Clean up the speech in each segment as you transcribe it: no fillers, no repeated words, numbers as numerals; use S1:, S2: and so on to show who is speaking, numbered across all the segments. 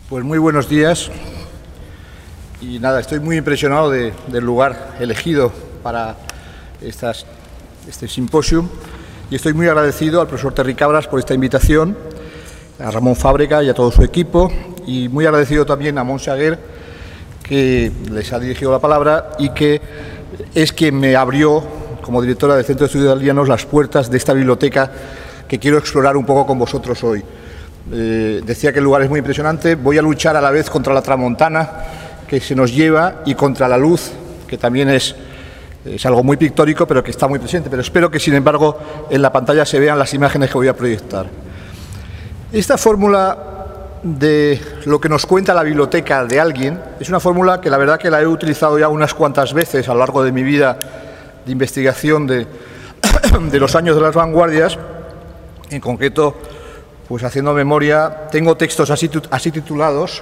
S1: Pues muy buenos días y nada, estoy muy impresionado del lugar elegido para este simposio y estoy muy agradecido al profesor Terry Cabras por esta invitación, a Ramón Fábrega y a todo su equipo, y muy agradecido también a Montse Aguer, que les ha dirigido la palabra y que es quien me abrió como directora del Centro de Estudios Dalianos las puertas de esta biblioteca que quiero explorar un poco con vosotros hoy. Decía que el lugar es muy impresionante. Voy a luchar a la vez contra la tramontana que se nos lleva y contra la luz, que también es algo muy pictórico, pero que está muy presente. Pero espero que, sin embargo, en la pantalla se vean las imágenes que voy a proyectar. Esta fórmula de lo que nos cuenta la biblioteca de alguien es una fórmula que la verdad que la he utilizado ya unas cuantas veces a lo largo de mi vida de investigación de los años de las vanguardias. En concreto, pues haciendo memoria, tengo textos así titulados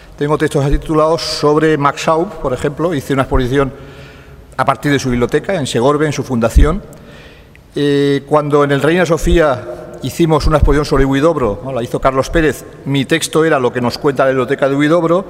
S1: sobre Max Schaub, por ejemplo. Hice una exposición a partir de su biblioteca, en Segorbe, en su fundación. Cuando en el Reina Sofía hicimos una exposición sobre Huidobro, ¿no? La hizo Carlos Pérez, mi texto era lo que nos cuenta la biblioteca de Huidobro.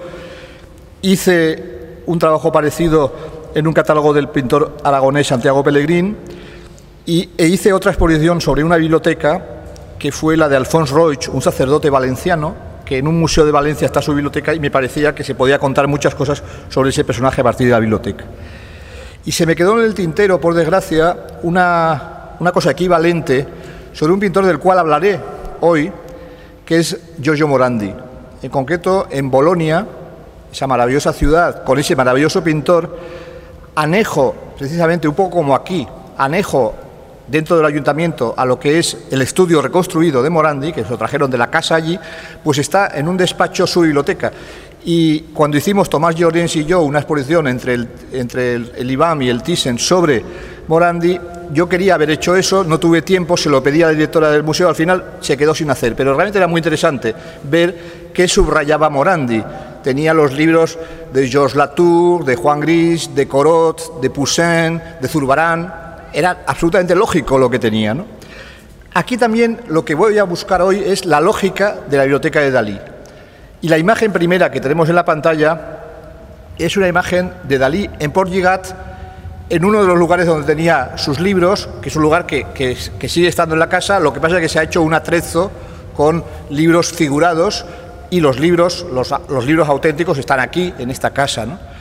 S1: Hice un trabajo parecido en un catálogo del pintor aragonés Santiago Pellegrín e hice otra exposición sobre una biblioteca que fue la de Alphonse Roig, un sacerdote valenciano, que en un museo de Valencia está su biblioteca, y me parecía que se podía contar muchas cosas sobre ese personaje a partir de la biblioteca. Y se me quedó en el tintero, por desgracia, una cosa equivalente sobre un pintor del cual hablaré hoy, que es Giorgio Morandi. En concreto, en Bolonia, esa maravillosa ciudad, con ese maravilloso pintor, anejo, precisamente un poco como aquí, anejo dentro del ayuntamiento a lo que es el estudio reconstruido de Morandi, que se lo trajeron de la casa allí, pues está en un despacho su biblioteca. Y cuando hicimos Tomás Llorens y yo una exposición entre el IBAM y el Thyssen sobre Morandi, yo quería haber hecho eso, no tuve tiempo, se lo pedí a la directora del museo, al final se quedó sin hacer, pero realmente era muy interesante ver qué subrayaba Morandi. Tenía los libros de Georges Latour, de Juan Gris, de Corot, de Poussin, de Zurbarán. Era absolutamente lógico lo que tenía, ¿no? Aquí también lo que voy a buscar hoy es la lógica de la biblioteca de Dalí. Y la imagen primera que tenemos en la pantalla es una imagen de Dalí en Port Lligat, en uno de los lugares donde tenía sus libros, que es un lugar que sigue estando en la casa. Lo que pasa es que se ha hecho un atrezo con libros figurados y los libros auténticos están aquí, en esta casa, ¿no?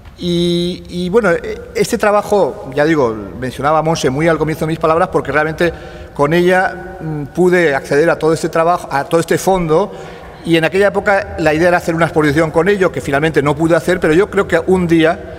S1: Y bueno, este trabajo, ya digo, mencionaba a Montse muy al comienzo de mis palabras, porque realmente con ella pude acceder a todo este trabajo, a todo este fondo, y en aquella época la idea era hacer una exposición con ello, que finalmente no pude hacer, pero yo creo que un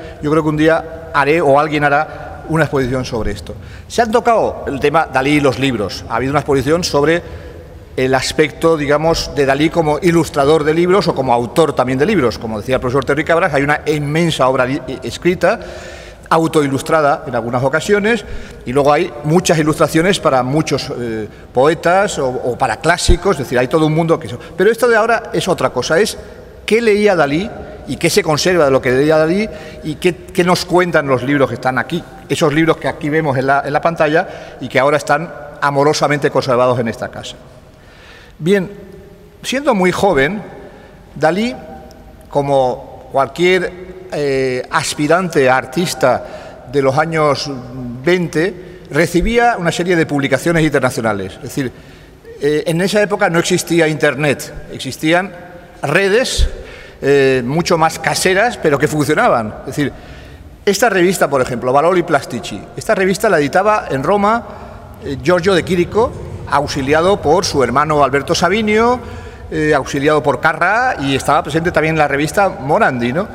S1: día haré, o alguien hará, una exposición sobre esto. Se han tocado el tema Dalí y los libros. Ha habido una exposición sobre el aspecto, digamos, de Dalí como ilustrador de libros o como autor también de libros. Como decía el profesor Terry Cabras, hay una inmensa obra escrita, autoilustrada en algunas ocasiones, y luego hay muchas ilustraciones para muchos poetas o para clásicos, es decir, hay todo un mundo que... Pero esto de ahora es otra cosa, es qué leía Dalí y qué se conserva de lo que leía Dalí y qué nos cuentan los libros que están aquí, esos libros que aquí vemos en la pantalla y que ahora están amorosamente conservados en esta casa. Bien, siendo muy joven, Dalí, como cualquier aspirante artista de los años 20, recibía una serie de publicaciones internacionales. Es decir, en esa época no existía Internet, existían redes mucho más caseras, pero que funcionaban. Es decir, esta revista, por ejemplo, Valori Plastici, esta revista la editaba en Roma Giorgio de Chirico, auxiliado por su hermano Alberto Savinio, auxiliado por Carrà, y estaba presente también en la revista Morandi, ¿no?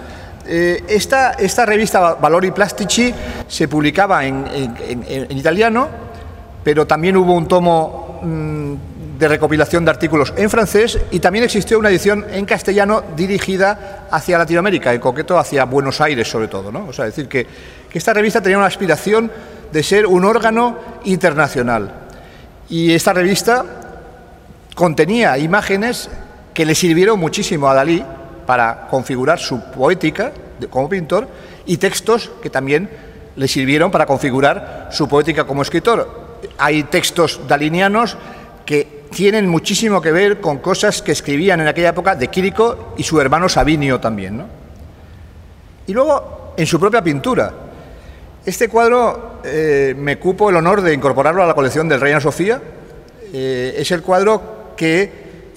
S1: Esta revista Valori Plastici se publicaba en italiano, pero también hubo un tomo de recopilación de artículos en francés, y también existió una edición en castellano dirigida hacia Latinoamérica, en concreto hacia Buenos Aires sobre todo, ¿no? O sea, es decir, que esta revista tenía una aspiración de ser un órgano internacional. Y esta revista contenía imágenes que le sirvieron muchísimo a Dalí para configurar su poética como pintor, y textos que también le sirvieron para configurar su poética como escritor. Hay textos dalinianos que tienen muchísimo que ver con cosas que escribían en aquella época de Quirico y su hermano Sabinio también, ¿no? Y luego, en su propia pintura. Este cuadro me cupo el honor de incorporarlo a la colección del Reina Sofía. Es el cuadro que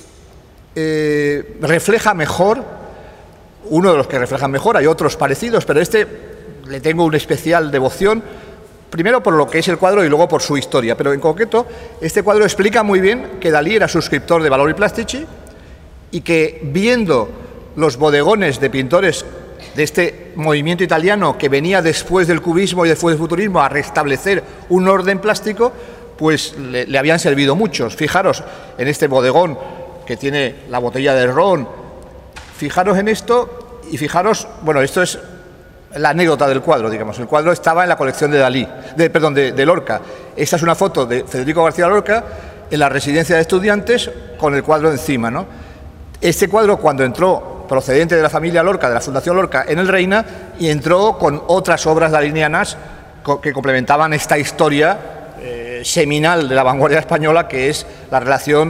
S1: refleja mejor, uno de los que reflejan mejor, hay otros parecidos, pero este le tengo una especial devoción, primero por lo que es el cuadro y luego por su historia, pero en concreto este cuadro explica muy bien que Dalí era suscriptor de Valori Plastici y que viendo los bodegones de pintores de este movimiento italiano que venía después del cubismo y después del futurismo a restablecer un orden plástico, pues le habían servido muchos. Fijaros en este bodegón que tiene la botella de ron, fijaros en esto y fijaros, bueno, esto es la anécdota del cuadro, digamos. El cuadro estaba en la colección de Dalí, de Lorca. Esta es una foto de Federico García Lorca en la residencia de estudiantes con el cuadro encima, ¿no? Este cuadro, cuando entró procedente de la familia Lorca, de la Fundación Lorca, en el Reina, y entró con otras obras dalinianas que complementaban esta historia seminal de la vanguardia española, que es la relación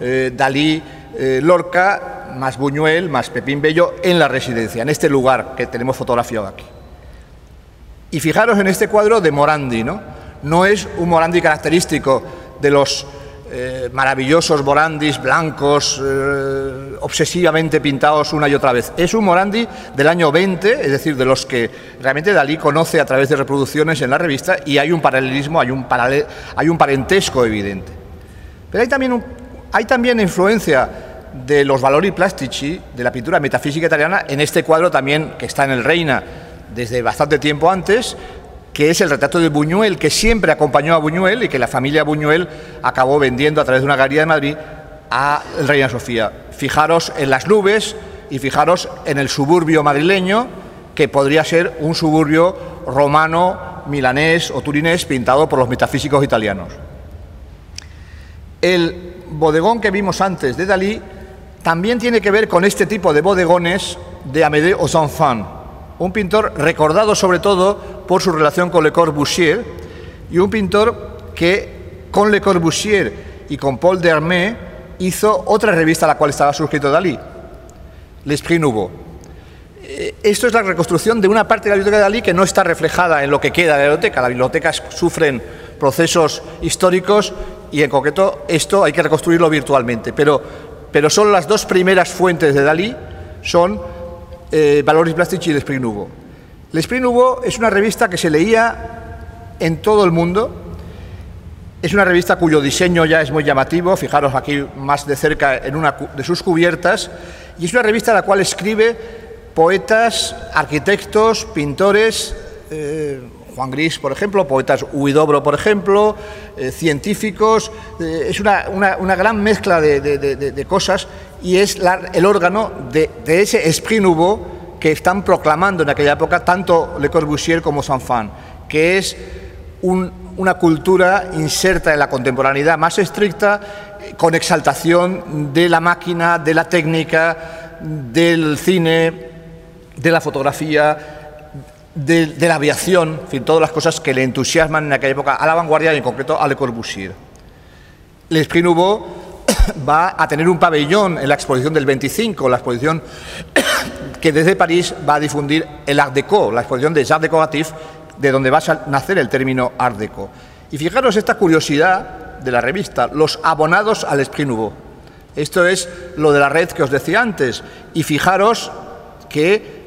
S1: Dalí-Lorca, más Buñuel, más Pepín Bello, en la residencia, en este lugar que tenemos fotografiado aquí. Y fijaros en este cuadro de Morandi, ¿no? No es un Morandi característico de los maravillosos Morandis blancos, obsesivamente pintados una y otra vez. Es un Morandi del año 20, es decir, de los que realmente Dalí conoce a través de reproducciones en la revista, y hay un paralelismo, hay un parentesco evidente. Pero hay también influencia de los Valori Plastici, de la pintura metafísica italiana, en este cuadro también, que está en el Reina desde bastante tiempo antes, que es el retrato de Buñuel, que siempre acompañó a Buñuel y que la familia Buñuel acabó vendiendo a través de una galería de Madrid a el Reina Sofía. Fijaros en las nubes y fijaros en el suburbio madrileño, que podría ser un suburbio romano, milanés o turinés pintado por los metafísicos italianos. El bodegón que vimos antes de Dalí también tiene que ver con este tipo de bodegones de Amédée aux Enfants, un pintor recordado sobre todo por su relación con Le Corbusier, y un pintor que con Le Corbusier y con Paul Dermé hizo otra revista a la cual estaba suscrito Dalí, L'Esprit Nouveau. Esto es la reconstrucción de una parte de la biblioteca de Dalí que no está reflejada en lo que queda de la biblioteca. Las bibliotecas sufren procesos históricos y en concreto esto hay que reconstruirlo virtualmente, pero son las dos primeras fuentes de Dalí, son Valori Plastici y L'Esprit Nouveau. L'Esprit Nouveau es una revista que se leía en todo el mundo, es una revista cuyo diseño ya es muy llamativo, fijaros aquí más de cerca en una de sus cubiertas, y es una revista en la cual escribe poetas, arquitectos, pintores, Juan Gris, por ejemplo, poetas Huidobro, por ejemplo, científicos, es una gran mezcla de cosas, y es el órgano de ese Esprit Nouveau que están proclamando en aquella época tanto Le Corbusier como Saint-Fan, que es una cultura inserta en la contemporaneidad más estricta, con exaltación de la máquina, de la técnica, del cine, de la fotografía, de la aviación, en fin, todas las cosas que le entusiasman en aquella época a la vanguardia y en concreto a Le Corbusier. L'Esprit Nouveau va a tener un pabellón en la exposición del 25, la exposición que desde París va a difundir el Art Déco, la exposición des Arts Décoratifs, de donde va a nacer el término Art Déco. Y fijaros esta curiosidad de la revista, los abonados al Esprit Nouveau. Esto es lo de la red que os decía antes, y fijaros que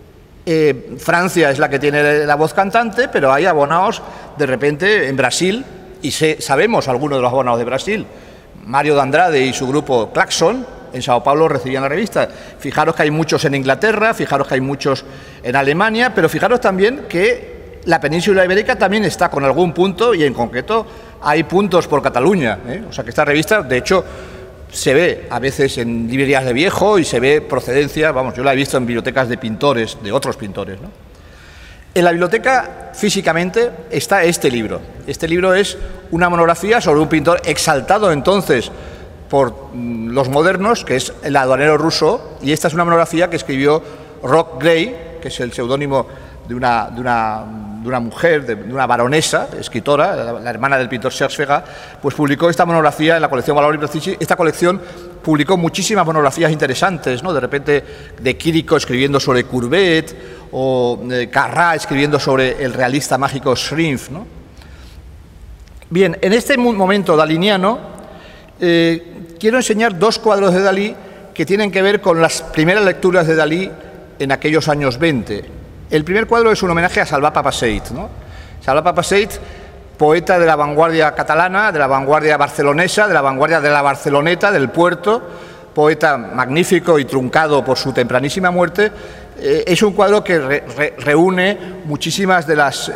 S1: Francia es la que tiene la voz cantante, pero hay abonados de repente en Brasil, y sabemos algunos de los abonados de Brasil. Mario de Andrade y su grupo Claxon en Sao Paulo recibían la revista. Fijaros que hay muchos en Inglaterra, fijaros que hay muchos en Alemania, pero fijaros también que la península ibérica también está con algún punto, y en concreto hay puntos por Cataluña, O sea que esta revista, de hecho, se ve a veces en librerías de viejo y se ve procedencia, vamos, yo la he visto en bibliotecas de pintores, de otros pintores, ¿no? En la biblioteca, físicamente, está este libro. Este libro es una monografía sobre un pintor exaltado entonces por los modernos, que es el aduanero ruso, y esta es una monografía que escribió Roch Grey, que es el seudónimo de una mujer, de una baronesa, escritora, la hermana del pintor Serge Fegat, pues publicó esta monografía en la colección Valori Prestigii. Esta colección publicó muchísimas monografías interesantes, ¿no? De repente de Quirico escribiendo sobre Courbet, o Carrà escribiendo sobre el realista mágico Schrimpf, ¿no? Bien, en este momento daliniano quiero enseñar dos cuadros de Dalí que tienen que ver con las primeras lecturas de Dalí en aquellos años 20. El primer cuadro es un homenaje a Salvat Papasseit, ¿no? Salvat Papasseit, poeta de la vanguardia catalana, de la vanguardia barcelonesa, de la vanguardia de la Barceloneta, del Puerto, poeta magnífico y truncado por su tempranísima muerte. Es un cuadro que reúne muchísimas de las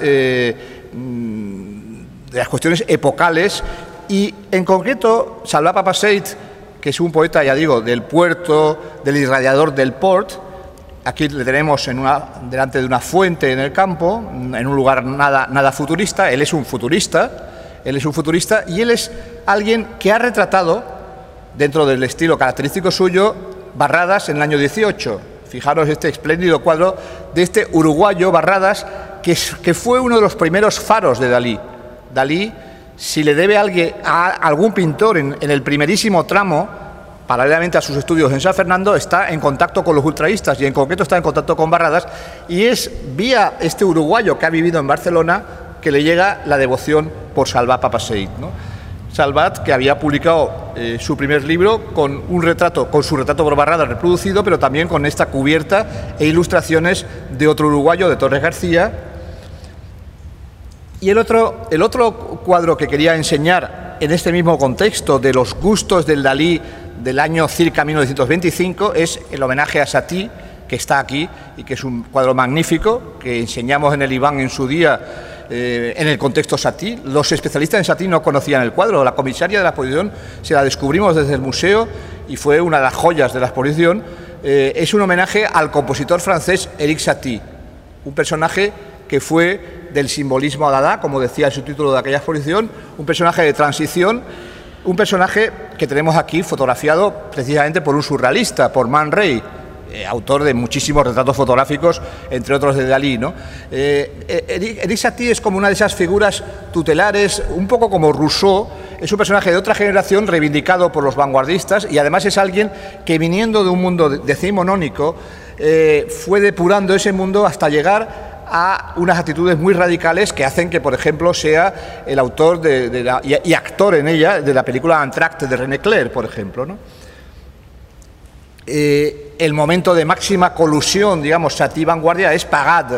S1: cuestiones epocales y, en concreto, Salvat Papasseit, que es un poeta, ya digo, del Puerto, del irradiador del Port. Aquí le tenemos delante de una fuente en el campo, en un lugar nada futurista. Él es un futurista, y él es alguien que ha retratado, dentro del estilo característico suyo, Barradas en el año 18. Fijaros este espléndido cuadro de este uruguayo Barradas, que fue uno de los primeros faros de Dalí. Dalí, si le debe a algún pintor en el primerísimo tramo, paralelamente a sus estudios en San Fernando, está en contacto con los ultraístas, y en concreto está en contacto con Barradas, y es vía este uruguayo que ha vivido en Barcelona que le llega la devoción por Salvat Papasseit, ¿no? Salvat, que había publicado su primer libro con su retrato por Barradas reproducido, pero también con esta cubierta e ilustraciones de otro uruguayo, de Torres García. Y el otro cuadro que quería enseñar en este mismo contexto de los gustos del Dalí del año circa 1925 es el homenaje a Satie, que está aquí y que es un cuadro magnífico que enseñamos en el Iván en su día en el contexto Satie. Los especialistas en Satie no conocían el cuadro. La comisaria de la exposición se la descubrimos desde el museo y fue una de las joyas de la exposición. Es un homenaje al compositor francés Éric Satie, un personaje que fue del simbolismo Dada, como decía el subtítulo de aquella exposición, un personaje de transición, un personaje que tenemos aquí fotografiado precisamente por un surrealista, por Man Ray, autor de muchísimos retratos fotográficos, entre otros de Dalí, ¿no? Éric Satie es como una de esas figuras tutelares, un poco como Rousseau. Es un personaje de otra generación reivindicado por los vanguardistas, y además es alguien que, viniendo de un mundo decimonónico, fue depurando ese mundo hasta llegar a unas actitudes muy radicales que hacen que, por ejemplo, sea el autor y actor en ella de la película Entr'acte de René Clair, por ejemplo, ¿no? El momento de máxima colusión, digamos, Satie-vanguardia es Pagade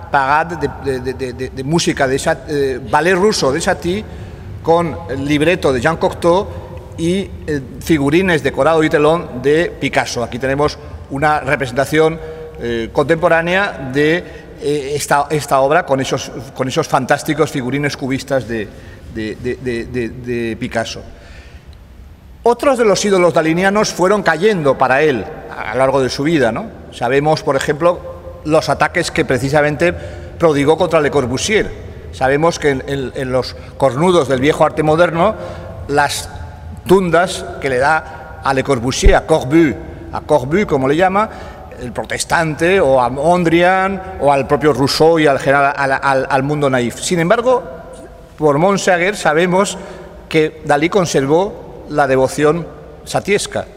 S1: de música, de ballet ruso de Satie, con el libreto de Jean Cocteau y figurines decorado y telón de Picasso. Aquí tenemos una representación contemporánea de esta obra con esos fantásticos figurines cubistas de Picasso. Otros de los ídolos dalinianos fueron cayendo para él a lo largo de su vida, ¿no? Sabemos, por ejemplo, los ataques que precisamente prodigó contra Le Corbusier. Sabemos que en los cornudos del viejo arte moderno, las tundas que le da a Le Corbusier, a Corbu, como le llama, el protestante, o a Mondrian, o al propio Rousseau y al mundo naif. Sin embargo, por Montsaguer sabemos que Dalí conservó la devoción satiesca.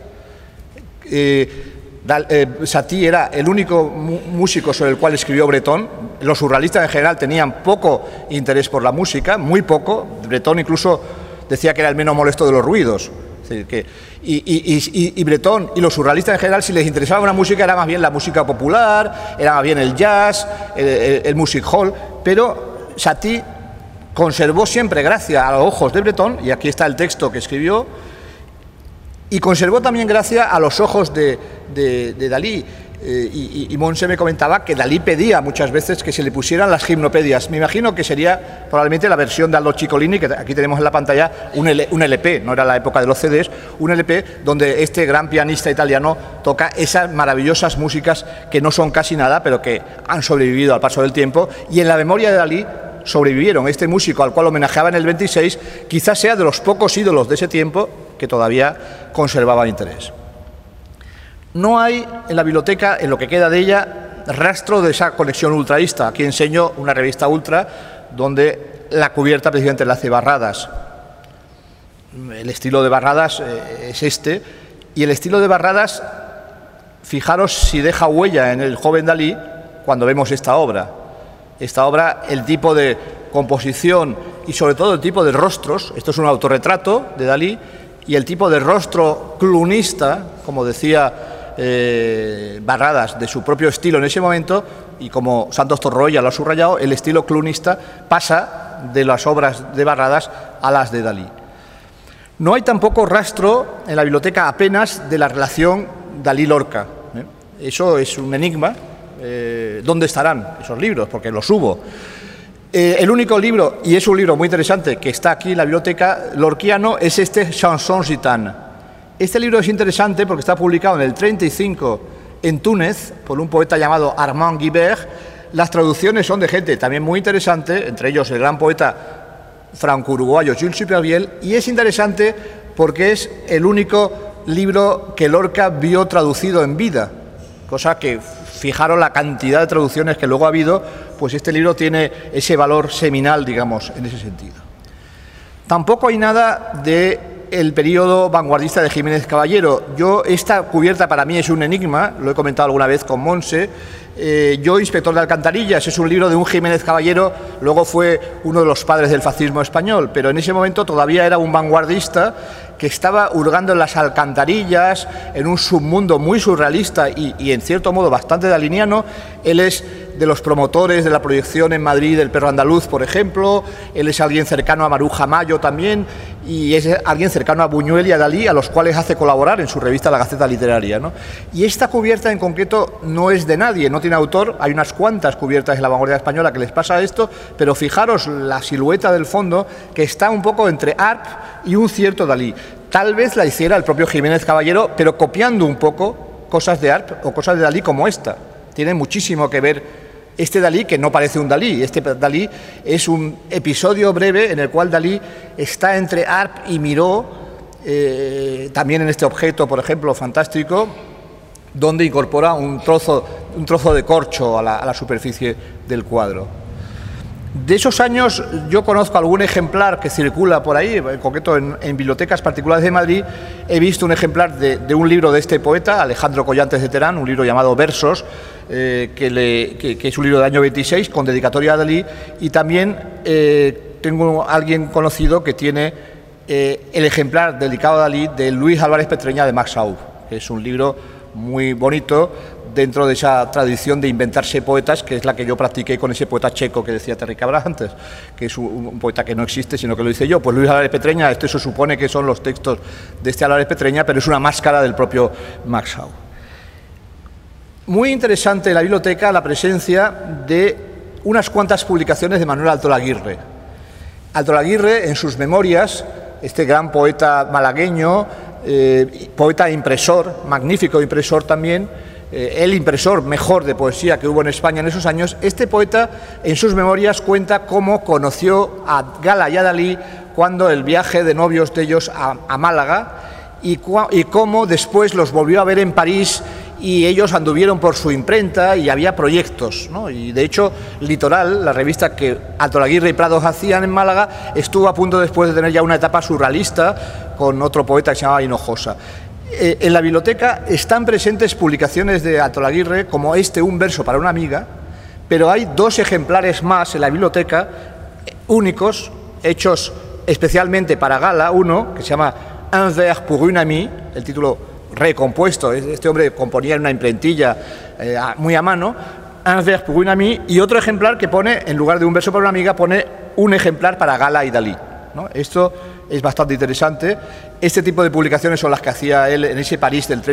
S1: Satie era el único músico sobre el cual escribió Breton. Los surrealistas en general tenían poco interés por la música, muy poco. Breton incluso decía que era el menos molesto de los ruidos. Es decir, y Breton y los surrealistas en general, si les interesaba una música, era más bien la música popular, era más bien el jazz, el music hall, pero Satie conservó siempre, gracias a los ojos de Breton, y aquí está el texto que escribió, y conservó también gracias a los ojos de Dalí. Y Monse me comentaba que Dalí pedía muchas veces que se le pusieran las gimnopedias. Me imagino que sería probablemente la versión de Aldo Ciccolini, que aquí tenemos en la pantalla, un LP, no era la época de los CDs, un LP donde este gran pianista italiano toca esas maravillosas músicas que no son casi nada, pero que han sobrevivido al paso del tiempo, y en la memoria de Dalí sobrevivieron. Este músico, al cual homenajeaba en el 26, quizás sea de los pocos ídolos de ese tiempo que todavía conservaba interés. No hay en la biblioteca, en lo que queda de ella, rastro de esa conexión ultraísta. Aquí enseño una revista ultra donde la cubierta precisamente la hace Barradas. El estilo de Barradas es este, y el estilo de Barradas, fijaros si deja huella en el joven Dalí cuando vemos esta obra. Esta obra, el tipo de composición y sobre todo el tipo de rostros, esto es un autorretrato de Dalí, y el tipo de rostro clunista, como decía Barradas, de su propio estilo en ese momento, y como Santos Torroella lo ha subrayado, el estilo clunista pasa de las obras de Barradas a las de Dalí. No hay tampoco rastro en la biblioteca apenas de la relación Dalí-Lorca. Eso es un enigma. ¿Dónde estarán esos libros? Porque los hubo. El único libro, y es un libro muy interesante, que está aquí en la biblioteca lorquiano, es este Chanson Gitane. Este libro es interesante porque está publicado en el 35 en Túnez por un poeta llamado Armand Guibert. Las traducciones son de gente también muy interesante, entre ellos el gran poeta franco-uruguayo Jules Supervielle, y es interesante porque es el único libro que Lorca vio traducido en vida, cosa que, fijaros la cantidad de traducciones que luego ha habido, pues este libro tiene ese valor seminal, digamos, en ese sentido. Tampoco hay nada del periodo vanguardista de Jiménez Caballero. Esta cubierta para mí es un enigma, lo he comentado alguna vez con Monse. Yo, Inspector de Alcantarillas, es un libro de un Jiménez Caballero, luego fue uno de los padres del fascismo español, pero en ese momento todavía era un vanguardista que estaba hurgando en las alcantarillas, en un submundo muy surrealista y en cierto modo bastante daliniano. Él es de los promotores de la proyección en Madrid del Perro Andaluz, por ejemplo. Él es alguien cercano a Maruja Mayo también, y es alguien cercano a Buñuel y a Dalí, a los cuales hace colaborar en su revista La Gaceta Literaria, ¿no? Y esta cubierta en concreto no es de nadie, no tiene autor. Hay unas cuantas cubiertas en la vanguardia española que les pasa esto, pero fijaros la silueta del fondo, que está un poco entre Arp y un cierto Dalí. Tal vez la hiciera el propio Jiménez Caballero, pero copiando un poco cosas de Arp o cosas de Dalí como esta. Tiene muchísimo que ver este Dalí, que no parece un Dalí. Este Dalí es un episodio breve en el cual Dalí está entre Arp y Miró, también en este objeto, por ejemplo, fantástico, donde incorpora un trozo de corcho a la superficie del cuadro. De esos años yo conozco algún ejemplar que circula por ahí, en concreto en bibliotecas particulares de Madrid. He visto un ejemplar de un libro de este poeta, Alejandro Collantes de Terán, un libro llamado Versos, que es un libro del año 26, con dedicatoria a Dalí, y también tengo a alguien conocido que tiene el ejemplar dedicado a Dalí de Luis Álvarez Petreña de Max Aub, que es un libro muy bonito dentro de esa tradición de inventarse poetas, que es la que yo practiqué con ese poeta checo que decía Terry Cabral antes, que es un poeta que no existe, sino que lo hice yo. Pues Luis Álvarez Petreña, esto se supone que son los textos de este Álvarez Petreña, pero es una máscara del propio Max Aub. Muy interesante en la biblioteca la presencia de unas cuantas publicaciones de Manuel Altolaguirre. Altolaguirre, en sus memorias, este gran poeta malagueño, poeta impresor, magnífico impresor también, el impresor mejor de poesía que hubo en España en esos años. Este poeta en sus memorias cuenta cómo conoció a Gala y a Dalí cuando el viaje de novios de ellos a Málaga, y cómo después los volvió a ver en París, y ellos anduvieron por su imprenta y había proyectos, ¿no? Y de hecho Litoral, la revista que Altolaguirre y Prados hacían en Málaga, estuvo a punto después de tener ya una etapa surrealista con otro poeta que se llamaba Hinojosa. En la biblioteca están presentes publicaciones de Altolaguirre, como Un verso para una amiga, pero hay dos ejemplares más en la biblioteca, únicos, hechos especialmente para Gala. Uno que se llama Un vers pour une amie, el título recompuesto, este hombre componía en una imprentilla muy a mano, Un vers pour une amie, y otro ejemplar que pone, en lugar de Un verso para una amiga, pone un ejemplar para Gala y Dalí, ¿no? Esto es bastante interesante. Este tipo de publicaciones son las que hacía él en ese París del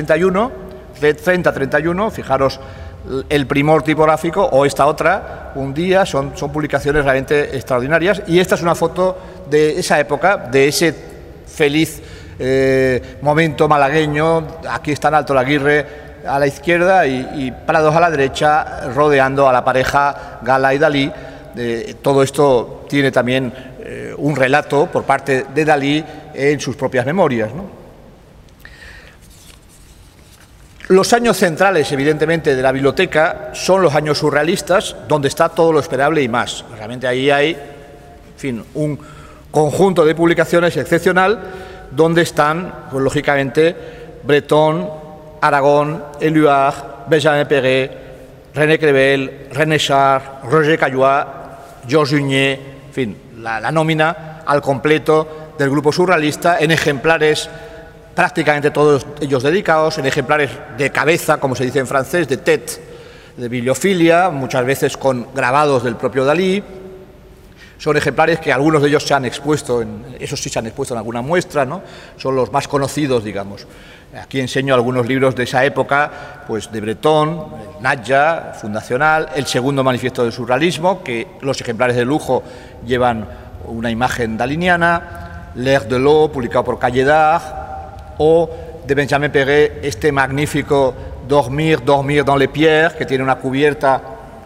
S1: 30-31, fijaros el primor tipográfico, o esta otra, Un día, son publicaciones realmente extraordinarias, y esta es una foto de esa época, de ese feliz momento malagueño. Aquí están Altolaguirre a la izquierda y Prados a la derecha, rodeando a la pareja Gala y Dalí. Todo esto tiene también un relato por parte de Dalí en sus propias memorias, ¿no? Los años centrales, evidentemente, de la biblioteca son los años surrealistas, donde está todo lo esperable y más. Realmente ahí hay, en fin, un conjunto de publicaciones excepcional, donde están, pues, lógicamente, Breton, Aragon, Éluard, Benjamin Péret, René Crevel, René Char, Roger Caillois, Georges Hunier, en fin, la nómina al completo del grupo surrealista, en ejemplares prácticamente todos ellos dedicados, en ejemplares de cabeza, como se dice en francés, de tête, de bibliofilia, muchas veces con grabados del propio Dalí. Son ejemplares que algunos de ellos se han expuesto, esos sí se han expuesto en alguna muestra, ¿no? Son los más conocidos, digamos. Aquí enseño algunos libros de esa época, pues de Breton, Nadja, fundacional, el segundo manifiesto del surrealismo, que los ejemplares de lujo llevan una imagen daliniana, L'Air de l'eau, publicado por Cailledard, o de Benjamin Péret, este magnífico Dormir dans les pierres, que tiene una cubierta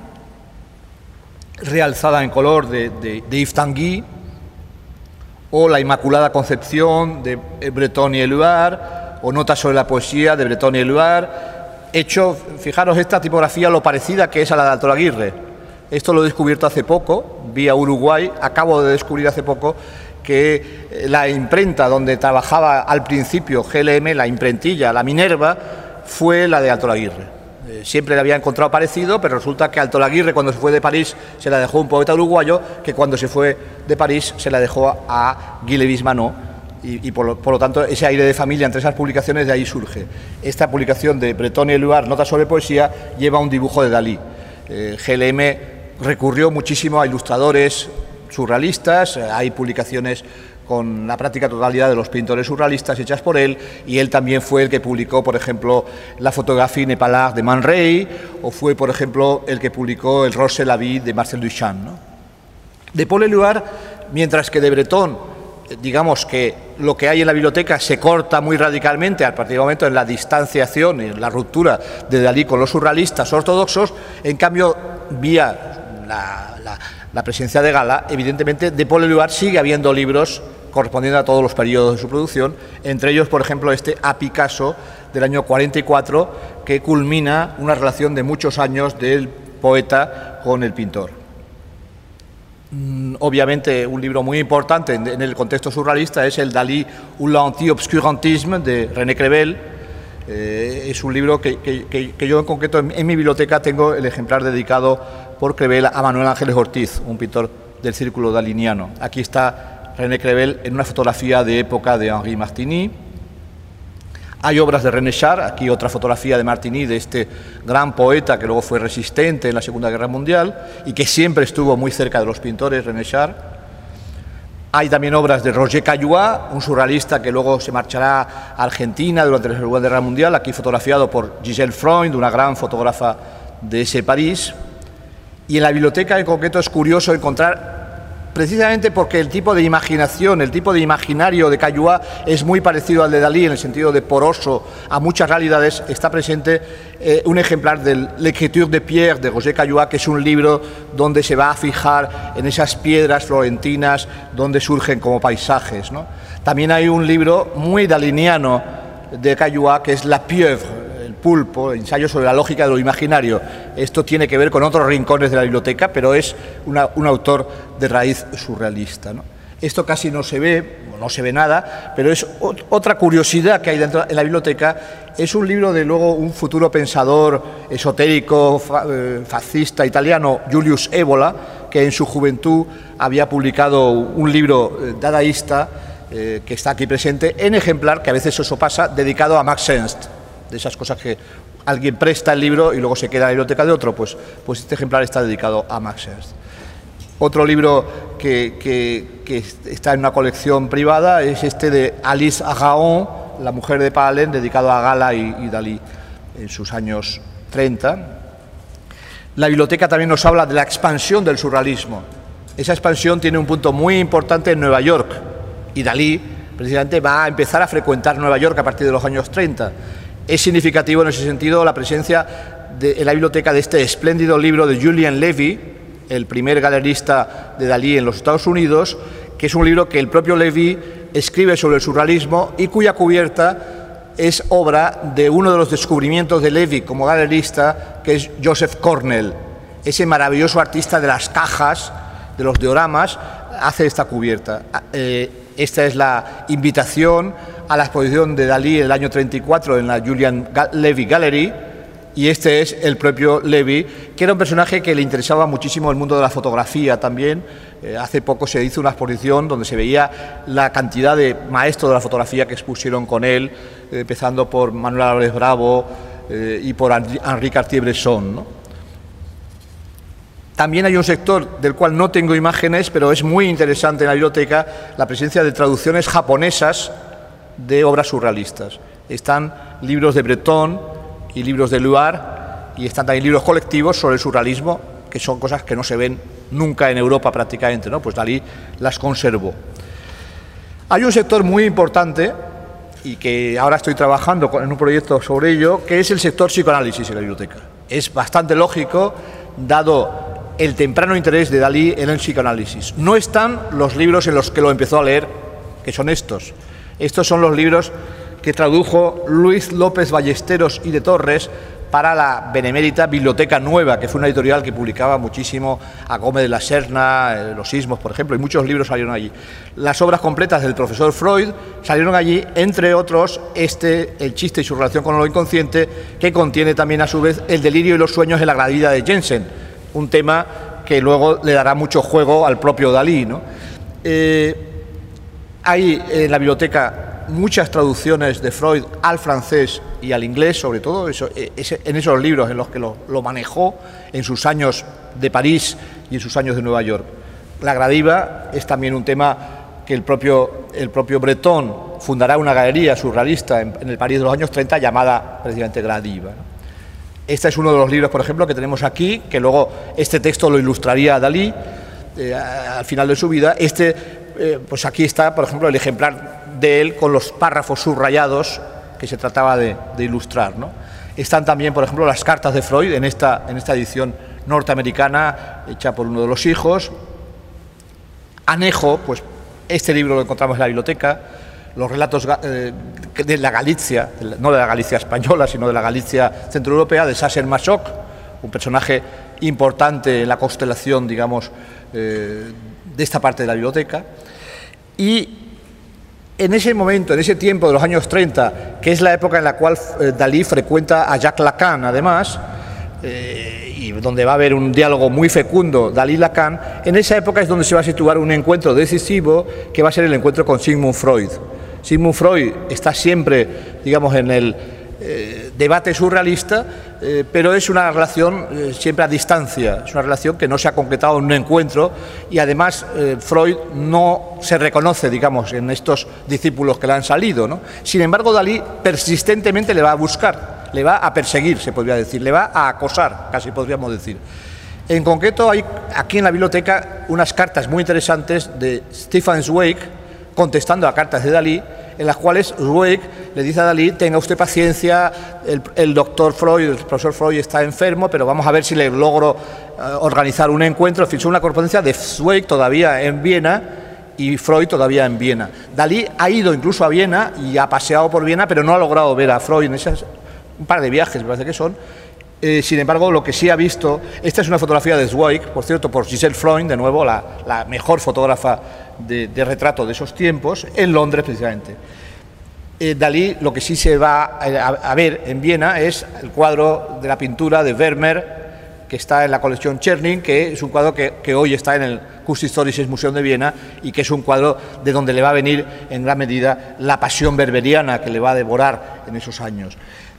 S1: realzada en color de Yves Tanguy, o La Inmaculada Concepción de Breton y Éluard, o Notas sobre la poesía de Breton y Éluard, hecho, fijaros esta tipografía lo parecida que es a la de Altolaguirre. Esto lo he descubierto hace poco, vía Uruguay, acabo de descubrir hace poco que la imprenta donde trabajaba al principio GLM, la imprentilla, la Minerva, fue la de Altolaguirre. Siempre le había encontrado parecido, pero resulta que Altolaguirre, cuando se fue de París, se la dejó a un poeta uruguayo, que cuando se fue de París se la dejó a Guy Lévis-Manot, y por lo tanto ese aire de familia entre esas publicaciones de ahí surge. Esta publicación de Breton y Éluard, Notas sobre poesía, lleva un dibujo de Dalí. GLM recurrió muchísimo a ilustradores surrealistas, hay publicaciones con la práctica totalidad de los pintores surrealistas hechas por él, y él también fue el que publicó, por ejemplo, la Photographie Népalard de Man Ray, o fue, por ejemplo, el que publicó el Rose la vie de Marcel Duchamp, ¿no? De Paul Éluard, mientras que de Breton, digamos que lo que hay en la biblioteca se corta muy radicalmente a partir del momento en la distanciación, en la ruptura de Dalí con los surrealistas ortodoxos, en cambio, vía la presencia de Gala, evidentemente de Paul Éluard sigue habiendo libros correspondiendo a todos los periodos de su producción, entre ellos, por ejemplo, este A Picasso del año 44, que culmina una relación de muchos años del poeta con el pintor. Obviamente, un libro muy importante en el contexto surrealista es el Dalí ou l'anti-obscurantisme de René Crevel. Es un libro que yo en concreto en mi biblioteca tengo el ejemplar dedicado por Crevel a Manuel Ángeles Ortiz, un pintor del círculo daliniano. Aquí está René Crevel en una fotografía de época de Henri Martigny. Hay obras de René Char, aquí otra fotografía de Martigny, de este gran poeta que luego fue resistente en la Segunda Guerra Mundial y que siempre estuvo muy cerca de los pintores, René Char. Hay también obras de Roger Caillois, un surrealista que luego se marchará a Argentina durante la Segunda Guerra Mundial, aquí fotografiado por Gisèle Freund, una gran fotógrafa de ese París. Y en la biblioteca en concreto es curioso encontrar, precisamente porque el tipo de imaginación, el tipo de imaginario de Caillois es muy parecido al de Dalí en el sentido de poroso a muchas realidades, está presente un ejemplar del L'Écriture de Pierre de Roger Caillois, que es un libro donde se va a fijar en esas piedras florentinas donde surgen como paisajes, ¿no? También hay un libro muy daliniano de Caillois que es La Pieuvre, Pulpo, ensayo sobre la lógica de lo imaginario. Esto tiene que ver con otros rincones de la biblioteca, pero es un autor de raíz surrealista, ¿no? Esto casi no se ve nada, pero es otra curiosidad que hay dentro en la biblioteca. Es un libro de luego un futuro pensador esotérico, fascista italiano, Julius Evola, que en su juventud había publicado un libro dadaísta que está aquí presente, en ejemplar, que a veces eso pasa, dedicado a Max Ernst. De esas cosas que alguien presta el libro y luego se queda en la biblioteca de otro, pues este ejemplar está dedicado a Max Ernst. Otro libro que está en una colección privada es este de Alice Araon, la mujer de Pahlen, dedicado a Gala y Dalí en sus años 30. La biblioteca también nos habla de la expansión del surrealismo. Esa expansión tiene un punto muy importante en Nueva York, y Dalí precisamente va a empezar a frecuentar Nueva York a partir de los años 30. Es significativo en ese sentido la presencia en la biblioteca de este espléndido libro de Julian Levy, el primer galerista de Dalí en los Estados Unidos, que es un libro que el propio Levy escribe sobre el surrealismo y cuya cubierta es obra de uno de los descubrimientos de Levy como galerista, que es Joseph Cornell. Ese maravilloso artista de las cajas, de los dioramas, hace esta cubierta. Esta es la invitación a la exposición de Dalí el año 34 en la Julian Levy Gallery, y este es el propio Levy, que era un personaje que le interesaba muchísimo el mundo de la fotografía también. Hace poco se hizo una exposición donde se veía la cantidad de maestros de la fotografía que expusieron con él, empezando por Manuel Álvarez Bravo y por Henri Cartier-Bresson, ¿no? También hay un sector del cual no tengo imágenes, pero es muy interesante en la biblioteca, la presencia de traducciones japonesas de obras surrealistas. Están libros de Breton y libros de Luar, y están también libros colectivos sobre el surrealismo, que son cosas que no se ven nunca en Europa prácticamente, ¿no? Pues Dalí las conservó. Hay un sector muy importante, y que ahora estoy trabajando en un proyecto sobre ello, que es el sector psicoanálisis en la biblioteca. Es bastante lógico, dado el temprano interés de Dalí en el psicoanálisis. No están los libros en los que lo empezó a leer, que son estos. Estos son los libros que tradujo Luis López Ballesteros y de Torres para la benemérita Biblioteca Nueva, que fue una editorial que publicaba muchísimo a Gómez de la Serna, Los Sismos, por ejemplo, y muchos libros salieron allí. Las obras completas del profesor Freud salieron allí, entre otros, El chiste y su relación con lo inconsciente, que contiene también a su vez El delirio y los sueños de la gran vida de Jensen, un tema que luego le dará mucho juego al propio Dalí, ¿no? Hay en la biblioteca muchas traducciones de Freud al francés y al inglés, sobre todo en esos libros en los que lo manejó en sus años de París y en sus años de Nueva York. La Gradiva es también un tema que el propio Breton fundará una galería surrealista en el París de los años 30 llamada precisamente Gradiva, ¿no? Este es uno de los libros, por ejemplo, que tenemos aquí, que luego este texto lo ilustraría Dalí al final de su vida. Pues aquí está, por ejemplo, el ejemplar de él con los párrafos subrayados que se trataba de ilustrar, ¿no? Están también, por ejemplo, las cartas de Freud en esta edición norteamericana hecha por uno de los hijos. Anejo, pues este libro lo encontramos en la biblioteca, los relatos de la Galicia, no de la Galicia española, sino de la Galicia centroeuropea, de Sacher Masoch, un personaje importante en la constelación, digamos, de esta parte de la biblioteca. Y en ese momento, en ese tiempo de los años 30, que es la época en la cual Dalí frecuenta a Jacques Lacan, además, y donde va a haber un diálogo muy fecundo Dalí-Lacan, en esa época es donde se va a situar un encuentro decisivo que va a ser el encuentro con Sigmund Freud. Sigmund Freud está siempre, digamos, en el debate surrealista, pero es una relación siempre a distancia, es una relación que no se ha concretado en un encuentro, y además Freud no se reconoce, digamos, en estos discípulos que le han salido, ¿no? Sin embargo, Dalí persistentemente le va a buscar, le va a perseguir, se podría decir, le va a acosar, casi podríamos decir. En concreto, hay aquí en la biblioteca unas cartas muy interesantes de Stefan Zweig contestando a cartas de Dalí, en las cuales Zweig le dice a Dalí: tenga usted paciencia, el doctor Freud, el profesor Freud está enfermo, pero vamos a ver si le logro organizar un encuentro. En fin, son una correspondencia de Zweig todavía en Viena y Freud todavía en Viena. Dalí ha ido incluso a Viena y ha paseado por Viena, pero no ha logrado ver a Freud en un par de viajes, me parece que son. Sin embargo, lo que sí ha visto, esta es una fotografía de Zweig, por cierto, por Giselle Freund, de nuevo, la mejor fotógrafa de retrato de esos tiempos, en Londres precisamente. Dalí, lo que sí se va a ver en Viena es el cuadro de la pintura de Vermeer, que está en la colección Czernin, que es un cuadro que hoy está en el Kunsthistorisches Museum de Viena, y que es un cuadro de donde le va a venir en gran medida la pasión berberiana que le va a devorar en esos años.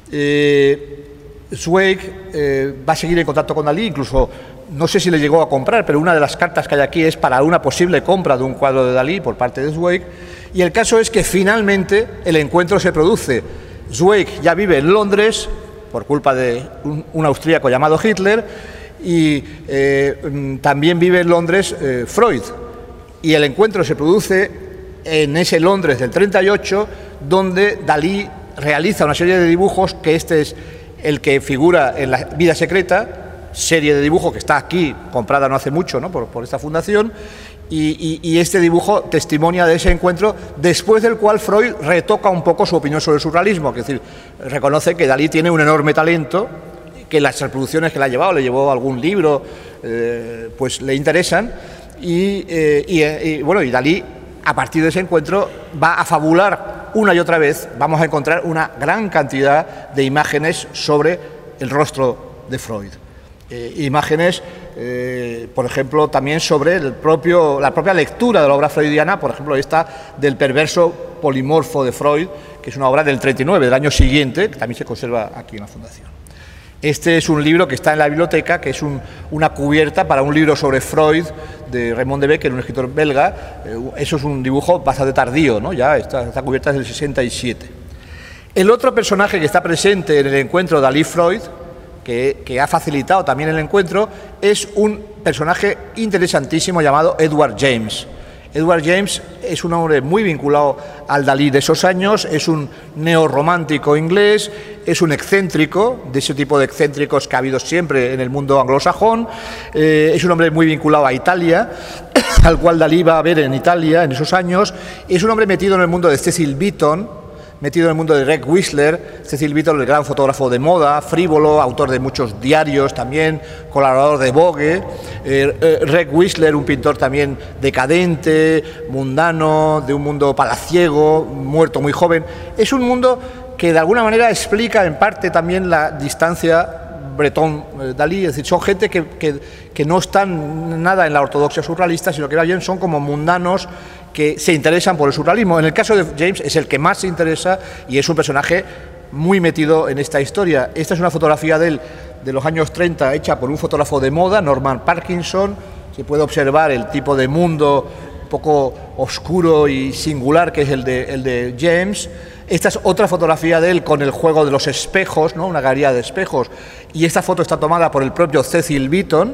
S1: Zweig va a seguir en contacto con Dalí, incluso no sé si le llegó a comprar, pero una de las cartas que hay aquí es para una posible compra de un cuadro de Dalí por parte de Zweig, y el caso es que finalmente el encuentro se produce. Zweig ya vive en Londres por culpa de un austríaco llamado Hitler, y también vive en Londres Freud, y el encuentro se produce en ese Londres del 38, donde Dalí realiza una serie de dibujos, que este es el que figura en La vida secreta, serie de dibujos que está aquí, comprada no hace mucho, ¿no?, por esta fundación, y este dibujo testimonia de ese encuentro, después del cual Freud retoca un poco su opinión sobre el surrealismo, es decir, reconoce que Dalí tiene un enorme talento, que las reproducciones que le ha llevado, le llevó algún libro, pues le interesan, y Dalí, a partir de ese encuentro, va a fabular una y otra vez, vamos a encontrar una gran cantidad de imágenes sobre el rostro de Freud. Imágenes, por ejemplo, también sobre la propia lectura de la obra freudiana, por ejemplo, esta del perverso polimorfo de Freud, que es una obra del 39, del año siguiente, que también se conserva aquí en la Fundación. Este es un libro que está en la biblioteca, que es una cubierta para un libro sobre Freud de Raymond de Becker, un escritor belga. Eso es un dibujo bastante tardío, ¿no? Ya esta cubierta es del 67. El otro personaje que está presente en el encuentro Dalí-Freud, que ha facilitado también el encuentro, es un personaje interesantísimo llamado Edward James. Edward James es un hombre muy vinculado al Dalí de esos años, es un neorromántico inglés, es un excéntrico, de ese tipo de excéntricos que ha habido siempre en el mundo anglosajón, es un hombre muy vinculado a Italia, al cual Dalí va a ver en Italia en esos años, es un hombre metido en el mundo de Cecil Beaton, metido en el mundo de Reg Whistler. Cecil Beaton, el gran fotógrafo de moda, frívolo, autor de muchos diarios también, colaborador de Vogue. Reg Whistler, un pintor también decadente, mundano, de un mundo palaciego, muerto muy joven. Es un mundo que de alguna manera explica en parte también la distancia Breton-Dalí, es decir, son gente que no están nada en la ortodoxia surrealista, sino que más bien son como mundanos que se interesan por el surrealismo. En el caso de James es el que más se interesa y es un personaje muy metido en esta historia. Esta es una fotografía de él de los años 30 hecha por un fotógrafo de moda, Norman Parkinson. Se puede observar el tipo de mundo un poco oscuro y singular que es el de James. Esta es otra fotografía de él con el juego de los espejos, ¿no?, una galería de espejos, y esta foto está tomada por el propio Cecil Beaton.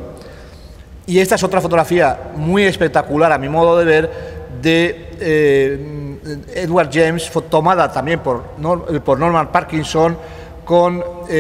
S1: Y esta es otra fotografía muy espectacular, a mi modo de ver, de Edward James, tomada también por Norman Parkinson, con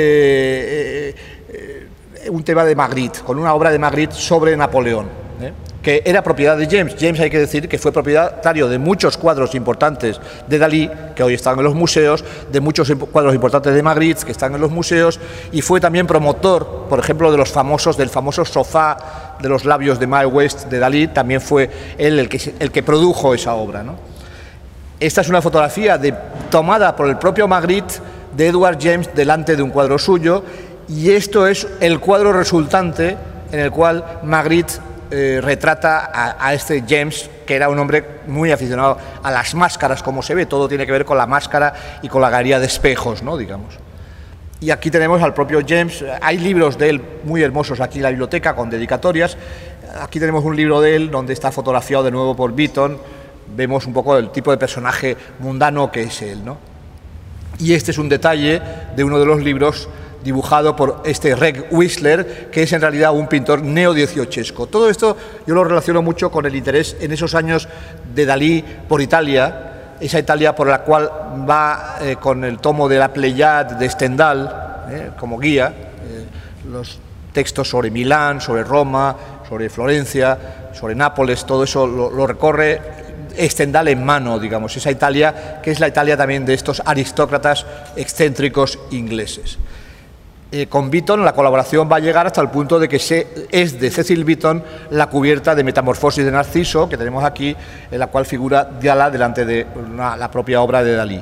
S1: un tema de Magritte, con una obra de Magritte sobre Napoleón, que era propiedad de James. James, hay que decir que fue propietario de muchos cuadros importantes de Dalí, que hoy están en los museos, de muchos cuadros importantes de Magritte, que están en los museos, y fue también promotor, por ejemplo, del famoso sofá de los labios de Mae West de Dalí. También fue él el que produjo esa obra, ¿no? Esta es una fotografía tomada por el propio Magritte de Edward James delante de un cuadro suyo, y esto es el cuadro resultante en el cual Magritte retrata a este James, que era un hombre muy aficionado a las máscaras, como se ve, todo tiene que ver con la máscara y con la galería de espejos, ¿no?, digamos. Y aquí tenemos al propio James. Hay libros de él muy hermosos aquí en la biblioteca con dedicatorias. Aquí tenemos un libro de él donde está fotografiado de nuevo por Beaton. Vemos un poco el tipo de personaje mundano que es él, ¿no? Y este es un detalle de uno de los libros dibujado por este Reg Whistler, que es en realidad un pintor neo-dieciochesco. Todo esto yo lo relaciono mucho con el interés en esos años de Dalí por Italia, esa Italia por la cual va con el tomo de la Pléiade de Stendhal como guía, los textos sobre Milán, sobre Roma, sobre Florencia, sobre Nápoles, todo eso lo recorre Stendhal en mano, digamos, esa Italia que es la Italia también de estos aristócratas excéntricos ingleses. Con Beaton la colaboración va a llegar hasta el punto de que es de Cecil Beaton la cubierta de Metamorfosis de Narciso, que tenemos aquí, en la cual figura Diala delante de la propia obra de Dalí.